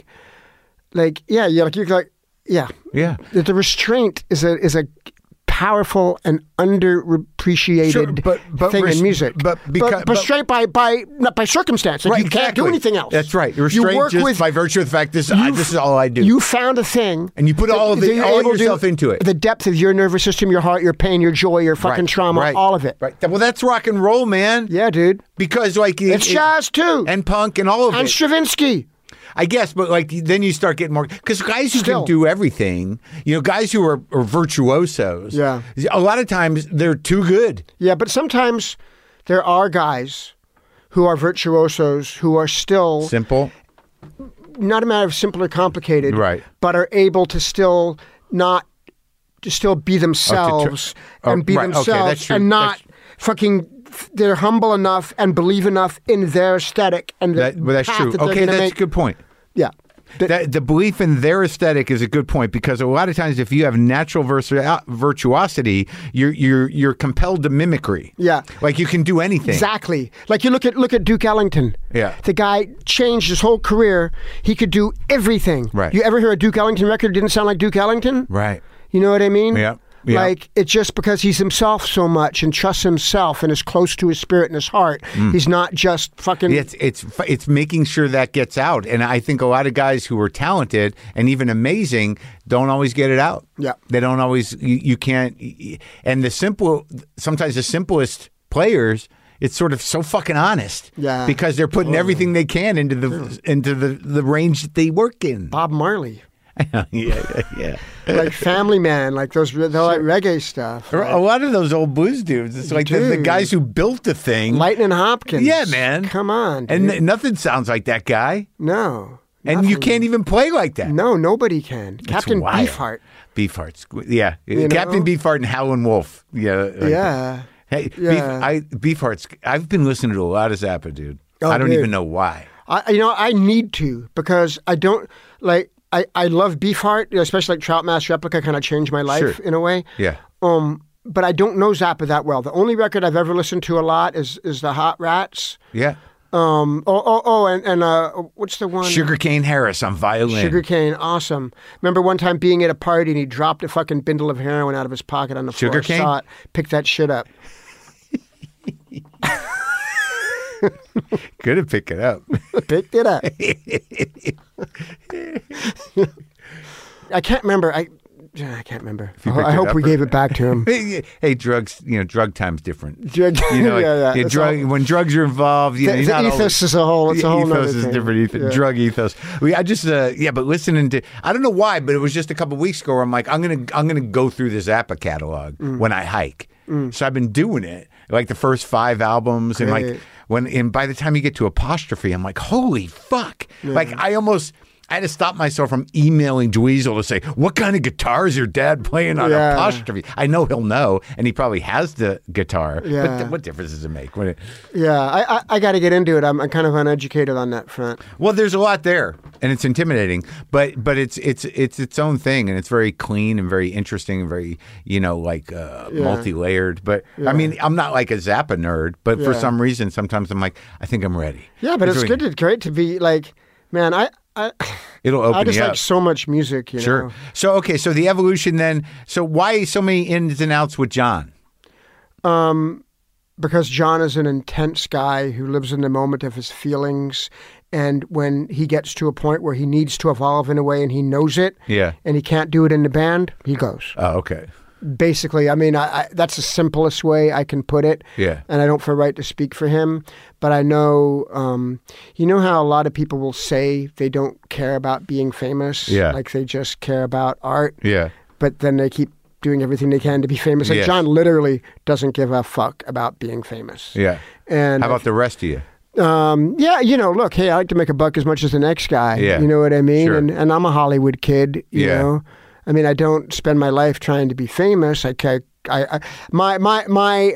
like yeah, yeah, like you're like yeah. Yeah. The, the restraint is a is a powerful and underappreciated Sure, but- but thing res- in music. but because- but, but- restraint by by not by circumstance. Like Right, you can't do exactly. anything else. That's right. You Restraint work just with by virtue of the fact this I, this is all I do. You found a thing, And you put all of that the- you're all of able to- yourself into it. The depth of your nervous system, your heart, your pain, your joy, your fucking Right, trauma, right, all of it. Right. Well, that's rock and roll, man. Yeah, dude. Because like it- It's it- jazz too, and punk and all of and it. Stravinsky. I guess, but like then you start getting more because guys who Still. can do everything, you know, guys who are, are virtuosos. Yeah. a lot of times they're too good. Yeah, but sometimes there are guys who are virtuosos who are still Simple, not a matter of simple or complicated, Right. but are able to still not to still be themselves oh, and be right, okay, themselves that's true. and not That's- fucking. They're humble enough and believe enough in their aesthetic and the that, well, that's path true. that they're Okay, gonna that's make. a good point. Yeah. That- That, the belief in their aesthetic is a good point because a lot of times, if you have natural versa- virtuosity, you're you're you're compelled to mimicry. Yeah. like you can do anything. Exactly. Like you look at look at Duke Ellington. Yeah. The guy changed his whole career. He could do everything. Right. You ever hear a Duke Ellington record that didn't sound like Duke Ellington? Right. You know what I mean? Yeah. Yeah. Like it's just because he's himself so much and trusts himself and is close to his spirit and his heart. He's not just fucking. It's it's it's making sure that gets out, and I think a lot of guys who are talented and even amazing don't always get it out. Yeah. they don't always. You, you can't. And the simple, sometimes the simplest players, it's sort of so fucking honest. Yeah. because they're putting everything they can into the into the the range that they work in. Bob Marley, yeah, yeah, yeah. like Family Man, like those the like reggae stuff. A lot of those old blues dudes, it's like the, the Dude. guys who built the thing. Lightning Hopkins. Yeah, man. Come on. and dude. n- nothing sounds like that guy. no. And you Nothing. can't even play like that. No, nobody can. Captain wild. Beefheart. Beefheart's, yeah. You Captain know? Beefheart and Howlin' Wolf. Yeah. like- Yeah. Hey, Yeah. Beef, I, Beefheart's, I've been listening to a lot of Zappa, dude. Oh, I don't dude. even know why. I, you know, I need to because I don't like. I, I love Beefheart, you know, especially like Trout Mask Replica. Kind of changed my life Sure. in a way. Yeah. Um, but I don't know Zappa that well. The only record I've ever listened to a lot is is the Hot Rats. Yeah. Um, oh, oh, oh, and, and uh, what's the one? Sugarcane Harris on violin. Sugarcane, awesome. Remember one time being at a party and he dropped a fucking bindle of heroin out of his pocket on the floor. Sugarcane? Saw it, picked that shit up. Good to pick it up. Picked it up. I can't remember. I I can't remember. you I, picked I it hope up we or- gave it back to him. Hey, drugs, you know, drug time's different. Drug- You know, like, yeah, yeah. yeah, It's drug, all- when drugs are involved, you know, The, you're the not ethos always- is a whole. It's a whole ethos nother is thing. different. Ethos, Yeah. Drug ethos. We, I just, uh, yeah, but listening to, I don't know why, but it was just a couple weeks ago where I'm like, I'm gonna, I'm gonna go through the Zappa catalog Mm. when I hike. So I've been doing it, like the first five albums, and like Great. when, and by the time you get to Apostrophe, I'm like, holy fuck! Like I almost. I had to stop myself from emailing Dweezil to say, what kind of guitar is your dad playing on Yeah. Apostrophe? I know he'll know, and he probably has the guitar, but Yeah. th- what difference does it make? When it, Yeah, I I, I got to get into it. I'm, I'm kind of uneducated on that front. well, there's a lot there, and it's intimidating, but but it's it's it's its own thing, and it's very clean and very interesting and very, you know, like uh, Yeah. multi-layered. But I mean, I'm not like a Zappa nerd, but for Yeah. some reason, sometimes I'm like, I think I'm ready. Yeah, but it's really- good. It's great to be like, man. I I, It'll open I just you like up. so much music. You Sure. know? So okay, so the evolution then. So why so many ins and outs with John? Because John is an intense guy who lives in the moment of his feelings. And when he gets to a point where he needs to evolve in a way and he knows it, Yeah. and he can't do it in the band, he goes. Oh, okay. Basically, I mean, I, I, that's the simplest way I can put it. Yeah. And I don't feel right to speak for him. But I know, um, you know how a lot of people will say they don't care about being famous? Yeah. Like they just care about art. Yeah. But then they keep doing everything they can to be famous. Like Yes. John literally doesn't give a fuck about being famous. Yeah. And How about the rest of you? um, yeah, you know, look, hey, I like to make a buck as much as the next guy. Yeah. You know what I mean? Sure. And and I'm a Hollywood kid, you Yeah. know. I mean, I don't spend my life trying to be famous. I, I, I my my my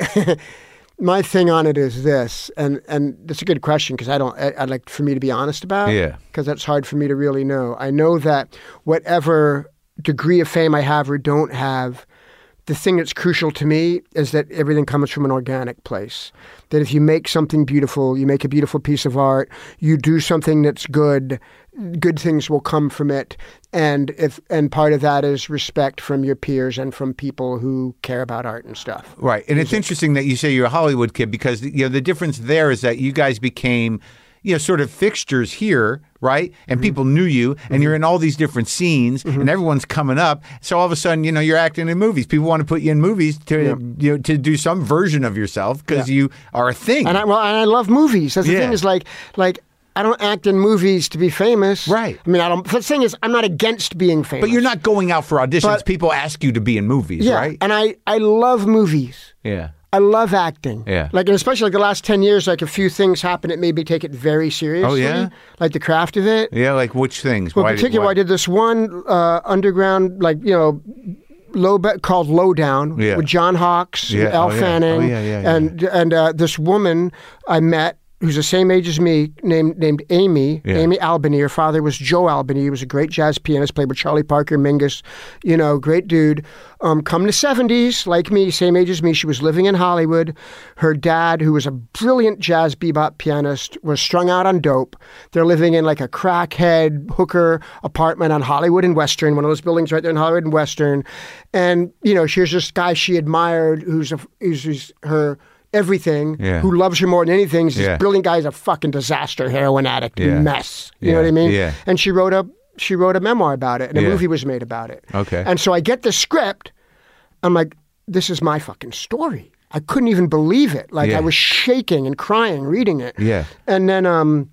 my thing on it is this, and and that's a good question because I don't. I, I'd like for me to be honest about. Yeah. Because that's hard for me to really know. I know that whatever degree of fame I have or don't have, the thing that's crucial to me is that everything comes from an organic place. That if you make something beautiful, you make a beautiful piece of art, you do something that's good, good things will come from it. And if and part of that is respect from your peers and from people who care about art and stuff. Right. And it's interesting that you say you're a Hollywood kid because, you know, the difference there is that you guys became, you know, sort of fixtures here, right? And Mm-hmm. people knew you and you're in all these different scenes and everyone's coming up. So all of a sudden, you know, you're acting in movies. People want to put you in movies to, Yeah. you know, to do some version of yourself because Yeah. you are a thing. And I well, and I love movies. That's the Yeah. thing is like like I don't act in movies to be famous. Right. I mean, I don't. The thing is, I'm not against being famous. but you're not going out for auditions. But- People ask you to be in movies, Yeah. right? And I I love movies. Yeah. I love acting. Yeah. Like, and especially like the last ten years, like a few things happened that made me take it very seriously. Oh, yeah? Like the craft of it. Yeah, like which things? Well, Why in did- particular, why- I did this one uh, underground, like, you know, low be- called Lowdown Yeah. with John Hawkes, Yeah. and Al Oh, yeah. Fanning, Oh, yeah, yeah, yeah. and and uh, this woman I met who's the same age as me, named named Amy, Yeah. Amy Albany. Her father was Joe Albany. He was a great jazz pianist, played with Charlie Parker, Mingus, you know, great dude. Um, come to seventies, like me, same age as me. She was living in Hollywood. Her dad, who was a brilliant jazz bebop pianist, was strung out on dope. They're living in like a crackhead hooker apartment on Hollywood and Western, one of those buildings right there in Hollywood and Western. And, you know, here's this guy she admired who's, a, who's, who's her everything, Yeah. who loves her more than anything. He's this Yeah. brilliant guy. He's a fucking disaster, heroin addict, Yeah. mess. You Yeah. know what I mean? Yeah. And she wrote a she wrote a memoir about it, and a Yeah. movie was made about it. Okay. And so I get the script. I'm like, this is my fucking story. I couldn't even believe it. Like Yeah. I was shaking and crying reading it. Yeah. And then um,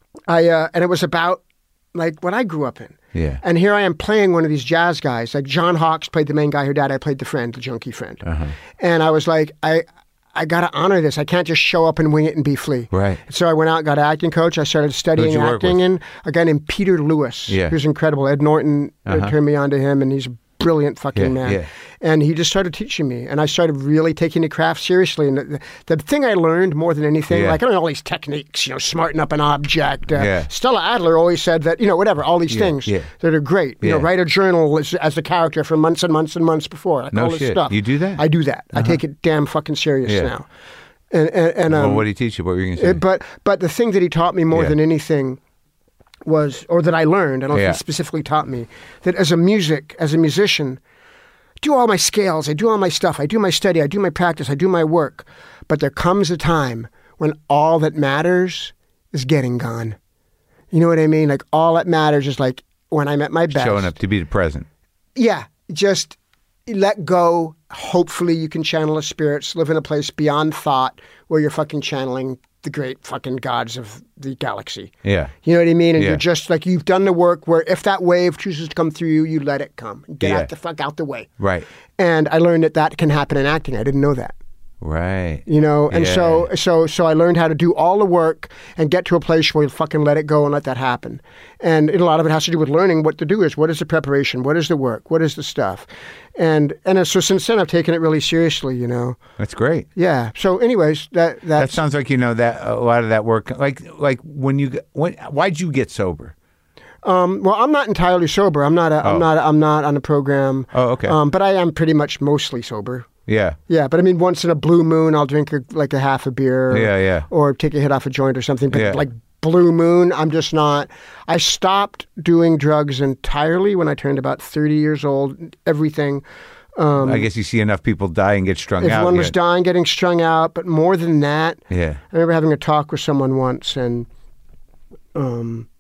I uh, and it was about like what I grew up in. Yeah. And here I am playing one of these jazz guys. Like John Hawkes played the main guy. Her dad, I played the friend, the junkie friend. Uh-huh. And I was like, I. I got to honor this. I can't just show up and wing it and be Flea. Right. So I went out, got an acting coach. I started studying Who'd you work acting, with? and a guy named Peter Lewis, Yeah. who's incredible. Ed Norton uh, Uh-huh. turned me on to him, and he's a brilliant fucking Yeah, man. yeah. And he just started teaching me, and I started really taking the craft seriously. And the, the thing I learned more than anything, Yeah. like I don't know all these techniques, you know, smarten up an object. Uh, Yeah. Stella Adler always said that, you know, whatever, all these Yeah, things yeah. that are great. You know, Yeah. write a journal as, as a character for months and months and months before. Like No all this shit. stuff. You do that? I do that. I take it damn fucking serious Yeah. now. And, and, and um, well, what did he teach you? What were you going to say? it- but but the thing that he taught me more Yeah. than anything was, or that I learned, I don't know Yeah. if he specifically taught me, that as a music, as a musician, I do all my scales, I do all my stuff, I do my study, I do my practice, I do my work. But there comes a time when all that matters is getting gone. You know what I mean? Like all that matters is like when I'm at my best. Showing up to be the present. Yeah, just let go. Hopefully you can channel a spirits, live in a place beyond thought where you're fucking channeling the great fucking gods of the galaxy. Yeah. You know what I mean? And Yeah. you're just like, you've done the work where if that wave chooses to come through you, you let it come. Get Yeah. out the fuck out the way. Right. And I learned that that can happen in acting. I didn't know that. Right. You know, and Yeah. so so so I learned how to do all the work and get to a place where you fucking let it go and let that happen. And it, a lot of it has to do with learning what to do is what is the preparation, what is the work, what is the stuff, and and so since then I've taken it really seriously. You know, That's great. yeah. So, anyways, that That that's sounds like you know that a lot of that work. Like like when you when why'd you get sober? um. Well, I'm not entirely sober. I'm not. A, Oh. I'm not. I'm not on a program. Oh, okay. Um. But I am pretty much mostly sober. Yeah. Yeah, but I mean, once in a blue moon, I'll drink a, like a half a beer. Yeah, yeah. Or take a hit off a joint or something. But Yeah. like blue moon, I'm just not. I stopped doing drugs entirely when I turned about thirty years old. Everything. Um, I guess you see enough people die and get strung out. everyone was yeah. dying, getting strung out. But more than that, Yeah. I remember having a talk with someone once, and um,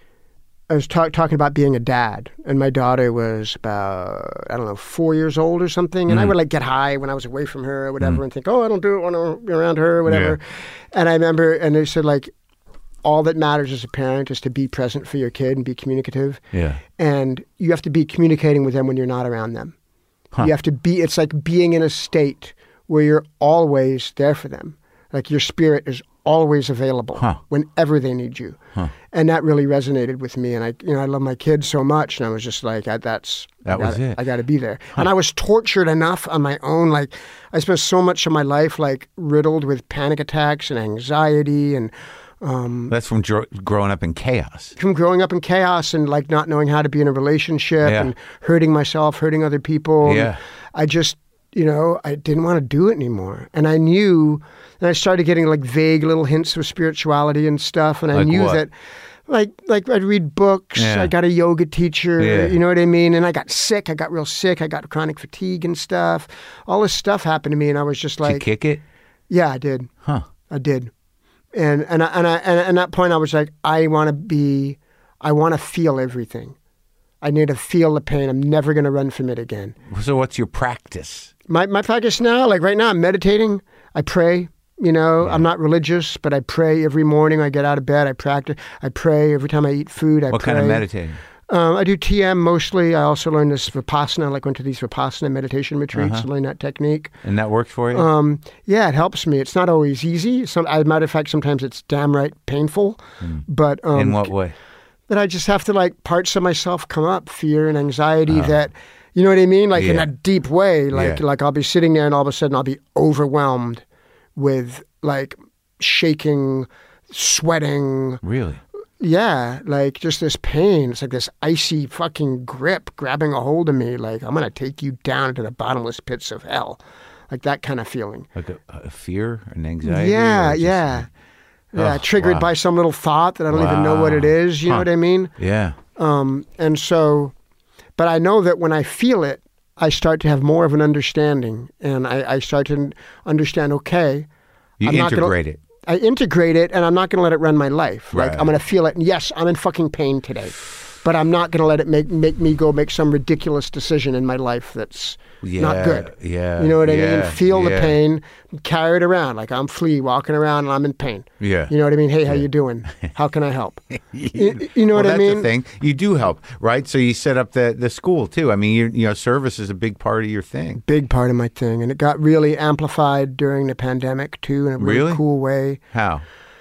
I was talk, talking about being a dad, and my daughter was about, I don't know, four years old or something, and I would like get high when I was away from her or whatever, and think, oh, I don't do it when I'm around her or whatever. And I remember, and they said, like, all that matters as a parent is to be present for your kid and be communicative. Yeah. And you have to be communicating with them when you're not around them. Huh. You have to be, it's like being in a state where you're always there for them. Like your spirit is always available Huh. whenever they need you. Huh. And that really resonated with me. And I, you know, I love my kids so much. And I was just like, I, that's, That I gotta, was it. I got to be there. And I was tortured enough on my own. Like I spent so much of my life like riddled with panic attacks and anxiety and, um, That's from dro- growing up in chaos. from growing up in chaos and like not knowing how to be in a relationship Yeah. and hurting myself, hurting other people. Yeah. I just, you know, I didn't want to do it anymore. And I knew, and I started getting like vague little hints of spirituality and stuff. And I Like knew what? that, like, like I'd read books. Yeah. I got a yoga teacher. Yeah. You know what I mean? And I got sick. I got real sick. I got chronic fatigue and stuff. All this stuff happened to me, and I was just Did you like, kick it? yeah, I did. Huh. I did. And and I, and I, and at that point I was like, I want to be, I want to feel everything. I need to feel the pain. I'm never going to run from it again. So what's your practice? My my practice now, like right now, I'm meditating. I pray. You know, I'm not religious, but I pray every morning. I get out of bed. I practice. I pray every time I eat food. I What pray. kind of meditating? Um, I do T M mostly. I also learned this Vipassana. I like went to these Vipassana meditation retreats Uh-huh. to learn that technique. And that works for you? Um, yeah, it helps me. It's not always easy. Some, as a matter of fact, sometimes it's damn right painful. But um, in what way? that I just have to like parts of myself come up, fear and anxiety that, you know what I mean? Like in Yeah. a deep way. Like Yeah. like I'll be sitting there and all of a sudden I'll be overwhelmed with like shaking, sweating. Really? Yeah, like just this pain. It's like this icy fucking grip grabbing a hold of me. Like I'm gonna take you down to the bottomless pits of hell. Like that kind of feeling. Like a, a fear, an anxiety? Yeah, or just- yeah. Yeah, Oh, triggered wow. by some little thought that I don't even know what it Wow. is. You know Huh. what I mean? Yeah. Um, and so, but I know that when I feel it, I start to have more of an understanding, and I, I start to understand. Okay, You I'm not gonna- integrate it. I integrate it, and I'm not going to let it run my life. Like Right. I'm going to feel it. And yes, I'm in fucking pain today, but I'm not going to let it make make me go make some ridiculous decision in my life that's Yeah, not good. yeah, You know what I yeah, mean? Feel the yeah. pain, carry it around like I'm Flea walking around and I'm in pain. Yeah. You know what I mean? Hey, how you doing? How can I help? you, you know well, what I that's mean? the thing. You do help, right? So you set up the, the school too. I mean, you you know, service is a big part of your thing. Big part of my thing, and it got really amplified during the pandemic too, in a really, Really? cool way. How?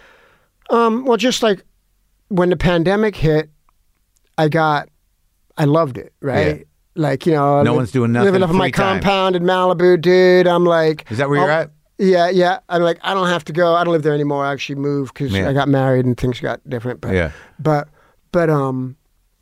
Um, well, just like when the pandemic hit, I got, I loved it, right? Yeah. Like, you know, No li- one's doing nothing, living up in my free time. compound in Malibu, dude. I'm like, Is that where you're oh, at? Yeah, yeah. I'm like, I don't have to go. I don't live there anymore. I actually moved because Yeah. I got married and things got different. But, Yeah. but, but, um,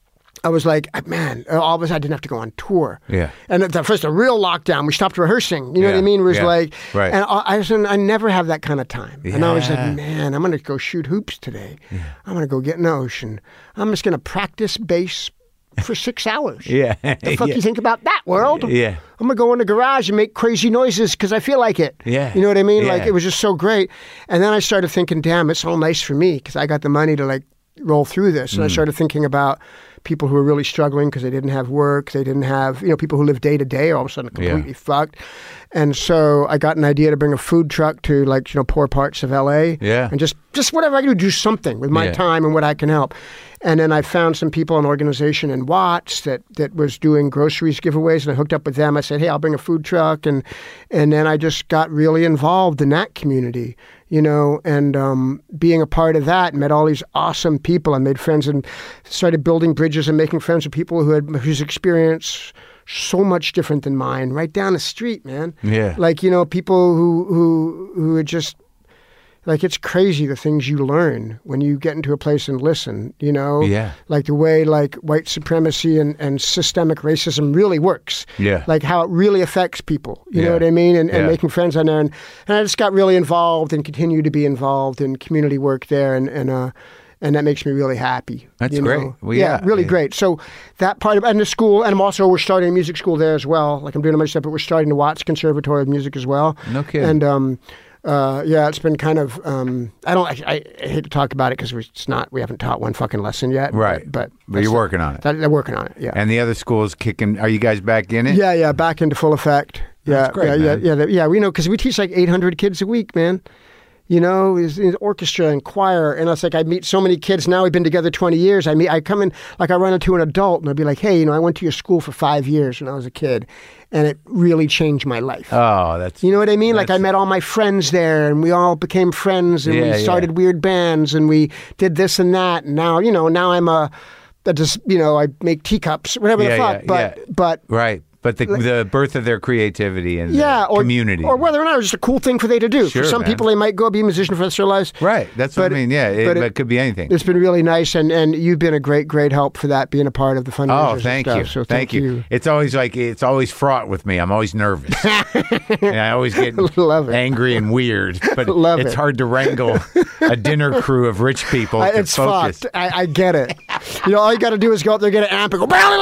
I was like, man, all of a sudden I didn't have to go on tour. Yeah. And at the first, the real lockdown, we stopped rehearsing. You know yeah. what I mean? It was yeah. like, right. and I, I, was, I never have that kind of time. Yeah. And I was like, man, I'm going to go shoot hoops today. Yeah. I'm going to go get in the ocean. I'm just going to practice bass for six hours. yeah. The fuck yeah. you think about that, world? Yeah. I'm going to go in the garage and make crazy noises because I feel like it. Yeah. You know what I mean? Yeah. Like, it was just so great. And then I started thinking, damn, it's all nice for me because I got the money to like roll through this. And mm. I started thinking about people who were really struggling because they didn't have work. They didn't have, you know, people who live day to day are all of a sudden completely yeah. fucked. And so I got an idea to bring a food truck to like, you know, poor parts of L A. Yeah. And just, just whatever I can do, do something with my yeah. time and what I can help. And then I found some people, an organization in Watts that, that was doing groceries giveaways, and I hooked up with them. I said, hey, I'll bring a food truck. And and then I just got really involved in that community, you know, and um, being a part of that, met all these awesome people. I made friends and started building bridges and making friends with people who had whose experience so much different than mine, right down the street, man. Yeah. Like, you know, people who who who had just, like, it's crazy the things you learn when you get into a place and listen, you know? Yeah. Like the way, like, white supremacy and, and systemic racism really works. Yeah. Like how it really affects people, you yeah. know what I mean? And, and yeah. making friends on there. And, and I just got really involved and continue to be involved in community work there. And, and, uh, and that makes me really happy. That's you know? great. Well, yeah, yeah, really yeah. great. So that part of, and the school, and I'm also, we're starting a music school there as well. Like I'm doing a bunch of stuff, but we're starting the Watts Conservatory of Music as well. No kidding. And, um, Uh, yeah, it's been kind of, um, I don't, I, I hate to talk about it because it's not, we haven't taught one fucking lesson yet. Right. But, but, but you're working on it. That, they're working on it, yeah. And the other school's kicking, are you guys back in it? Yeah, yeah, back into full effect. Yeah, That's great, yeah, man. yeah, yeah, yeah. We know, because we teach like eight hundred kids a week, man. You know, is in orchestra and choir, and it's like I meet so many kids now. We've been together twenty years. I meet, I come in, like I run into an adult, and I'll be like, "Hey, you know, I went to your school for five years when I was a kid, and it really changed my life." Oh, that's you know what I mean. Like I met all my friends there, and we all became friends, and yeah, we started yeah. weird bands, and we did this and that, and now, you know, now I'm a, that just, you know, I make teacups, whatever Yeah, the fuck. yeah, but yeah. but right. But the the birth of their creativity and yeah, the or, community. or whether or not it's just a cool thing for they to do. Sure, for some man. people, they might go be a musician for the rest of their lives. Right. That's what But I mean. Yeah. It, but but it- it could be anything. It's been really nice, and, and you've been a great, great help for that, being a part of the fundraisers. Oh, thank and you. stuff. So thank, thank, you. It's always like, it's always fraught with me. I'm always nervous. and I always get Love it. angry and weird. But Love it's it. hard to wrangle a dinner crew of rich people I, to it's focus. fucked. I, I get it. You know, all you got to do is go up there, get an amp, and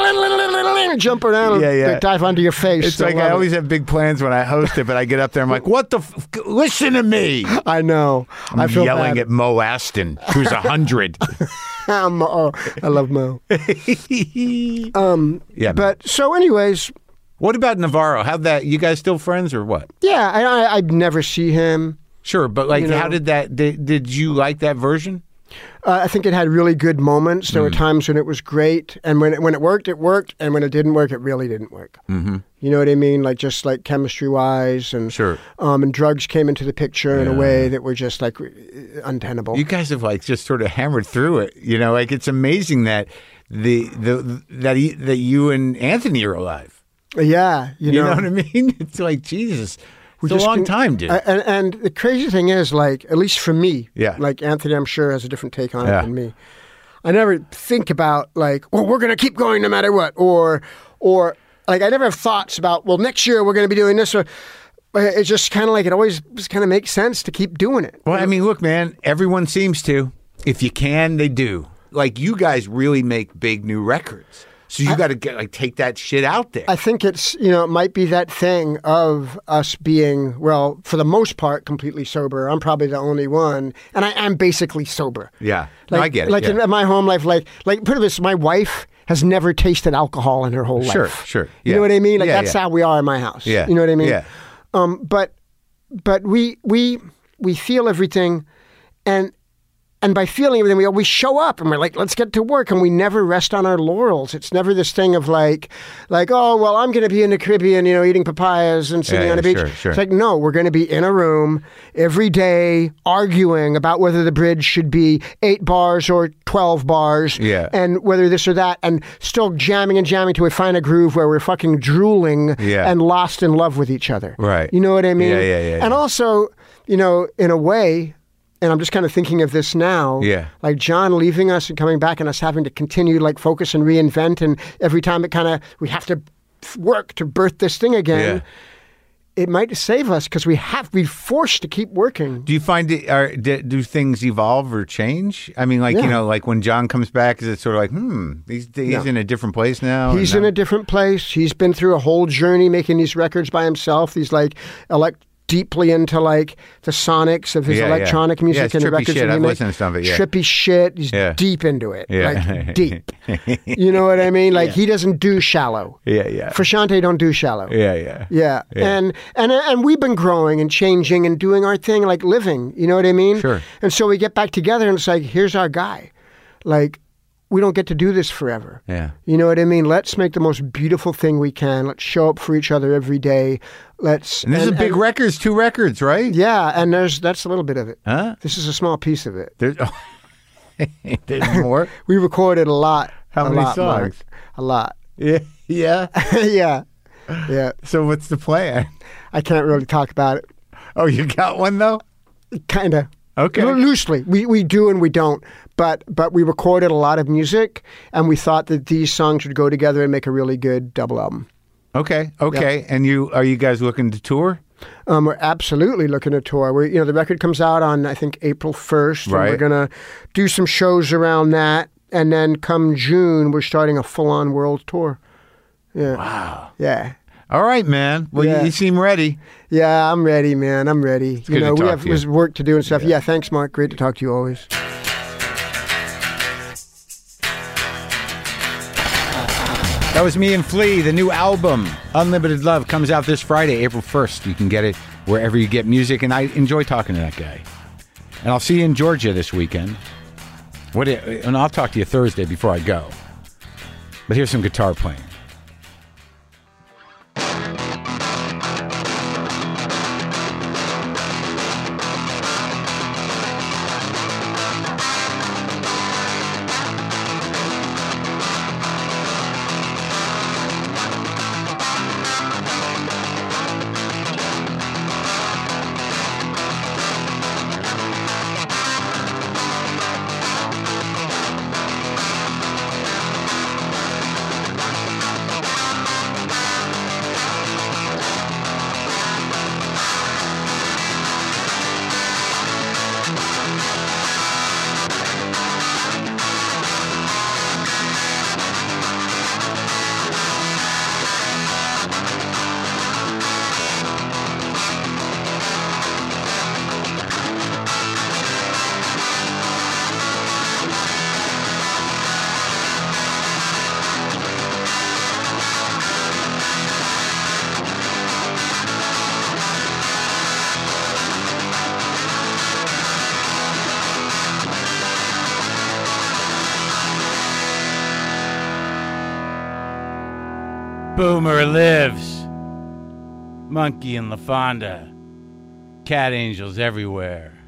go jump around, Yeah, and yeah. dive onto your face. It's like love I it. always have big plans when I host it, but I get up there, I'm like, what the f- listen to me. I know. I I'm feel yelling bad. at Mo Aston, who's a hundred. Um, oh, I love Mo. um, Yeah, but so, anyways, What about Navarro? How that? You guys still friends or what? yeah, I, I I'd never see him. Sure, but like, You know. how did that? Did, did you like that version? Uh, I think it had really good moments. There Mm. were times when it was great, and when it, when it worked, it worked, and when it didn't work, it really didn't work. Mm-hmm. You know what I mean? Like just like chemistry wise, and Sure. um, and drugs came into the picture in a Yeah. way that were just like untenable. You guys have like just sort of hammered through it. You know, like it's amazing that the the that he, that you and Anthony are alive. yeah, you You know, know what I mean? It's like Jesus. We It's a just long can- time, dude. I- And, and the crazy thing is, like, at least for me, Yeah. like Anthony, I'm sure has a different take on Yeah. it than me. I never think about like, well, we're going to keep going no matter what, or, or like I never have thoughts about, well, next year we're going to be doing this, or it's just kind of like it always just kind of makes sense to keep doing it. Well, I mean, look, man, everyone seems to. If you can, they do. Like, you guys really make big new records. So you got to get like take that shit out there. I think it's, you know, it might be that thing of us being, well, for the most part, completely sober. I'm probably the only one, and I am basically sober. yeah. Like, No, I get it. Like yeah. in my home life, like, like put it this, my wife has never tasted alcohol in her whole life. Sure, sure. You Yeah. know what I mean? Like Yeah, that's yeah. how we are in my house. Yeah. You know what I mean? Yeah. Um, but, but we, we, we feel everything, and, and by feeling everything, we always show up and we're like, let's get to work. And we never rest on our laurels. It's never this thing of like, like, oh, well, I'm going to be in the Caribbean, you know, eating papayas and sitting Yeah, on a yeah, beach. sure, sure. It's like, no, we're going to be in a room every day arguing about whether the bridge should be eight bars or twelve bars. Yeah. And whether this or that, and still jamming and jamming till we find a groove where we're fucking drooling Yeah. and lost in love with each other. Right. You know what I mean? Yeah, yeah, yeah, And yeah. also, you know, in a way, And I'm just kind of thinking of this now. Yeah. Like John leaving us and coming back and us having to continue like focus and reinvent. And every time it kind of, we have to work to birth this thing again. Yeah. It might save us because we have to be forced to keep working. Do you find it, are, do, do things evolve or change? I mean, like, Yeah. you know, like when John comes back, is it sort of like, hmm, he's, he's No. in a different place now? He's in a different place. He's been through a whole journey making these records by himself. He's like elect deeply into like the sonics of his Yeah, yeah. electronic music Yeah, it's and the trippy records shit. that he I've makes. listened to some of it, yeah. Trippy shit. He's Yeah. deep into it. Yeah. Like deep. You know what I mean? Like Yeah. he doesn't do shallow. Yeah, yeah. Frusciante don't do shallow. Yeah, yeah. Yeah. Yeah. And and and we've been growing and changing and doing our thing, like living. You know what I mean? Sure. And so we get back together and it's like, here's our guy. Like, we don't get to do this forever. Yeah. You know what I mean? Let's make the most beautiful thing we can. Let's show up for each other every day. Let's. And this is big and- records, two records, right? Yeah, and there's that's a little bit of it. Huh? This is a small piece of it. There's, there's more? We recorded a lot. How a many lot, Mark. songs? A lot. Yeah. Yeah. Yeah. Yeah. So what's the plan? I can't really talk about it. Oh, you got one, though? Kind of. Okay. Loosely. We we do and we don't. But but we recorded a lot of music, and we thought that these songs would go together and make a really good double album. Okay. Okay. And you are you guys looking to tour? Um, we're absolutely looking to tour. We you know the record comes out on I think April first. Right. And we're gonna do some shows around that, and then come June we're starting a full on world tour. Yeah. Wow. Yeah. All right, man. Well, Yeah. you, you seem ready. Yeah, I'm ready, man. I'm ready. good you know, to we talk have to you. there's work to do and stuff. Yeah. Thanks, Mark. Great to talk to you always. That was me and Flea. The new album, Unlimited Love, comes out this Friday, April first. You can get it wherever you get music, and I enjoy talking to that guy. And I'll see you in Georgia this weekend. What? And I'll talk to you Thursday before I go. But here's some guitar playing. Boomer lives. Monkey and LaFonda. Cat angels everywhere.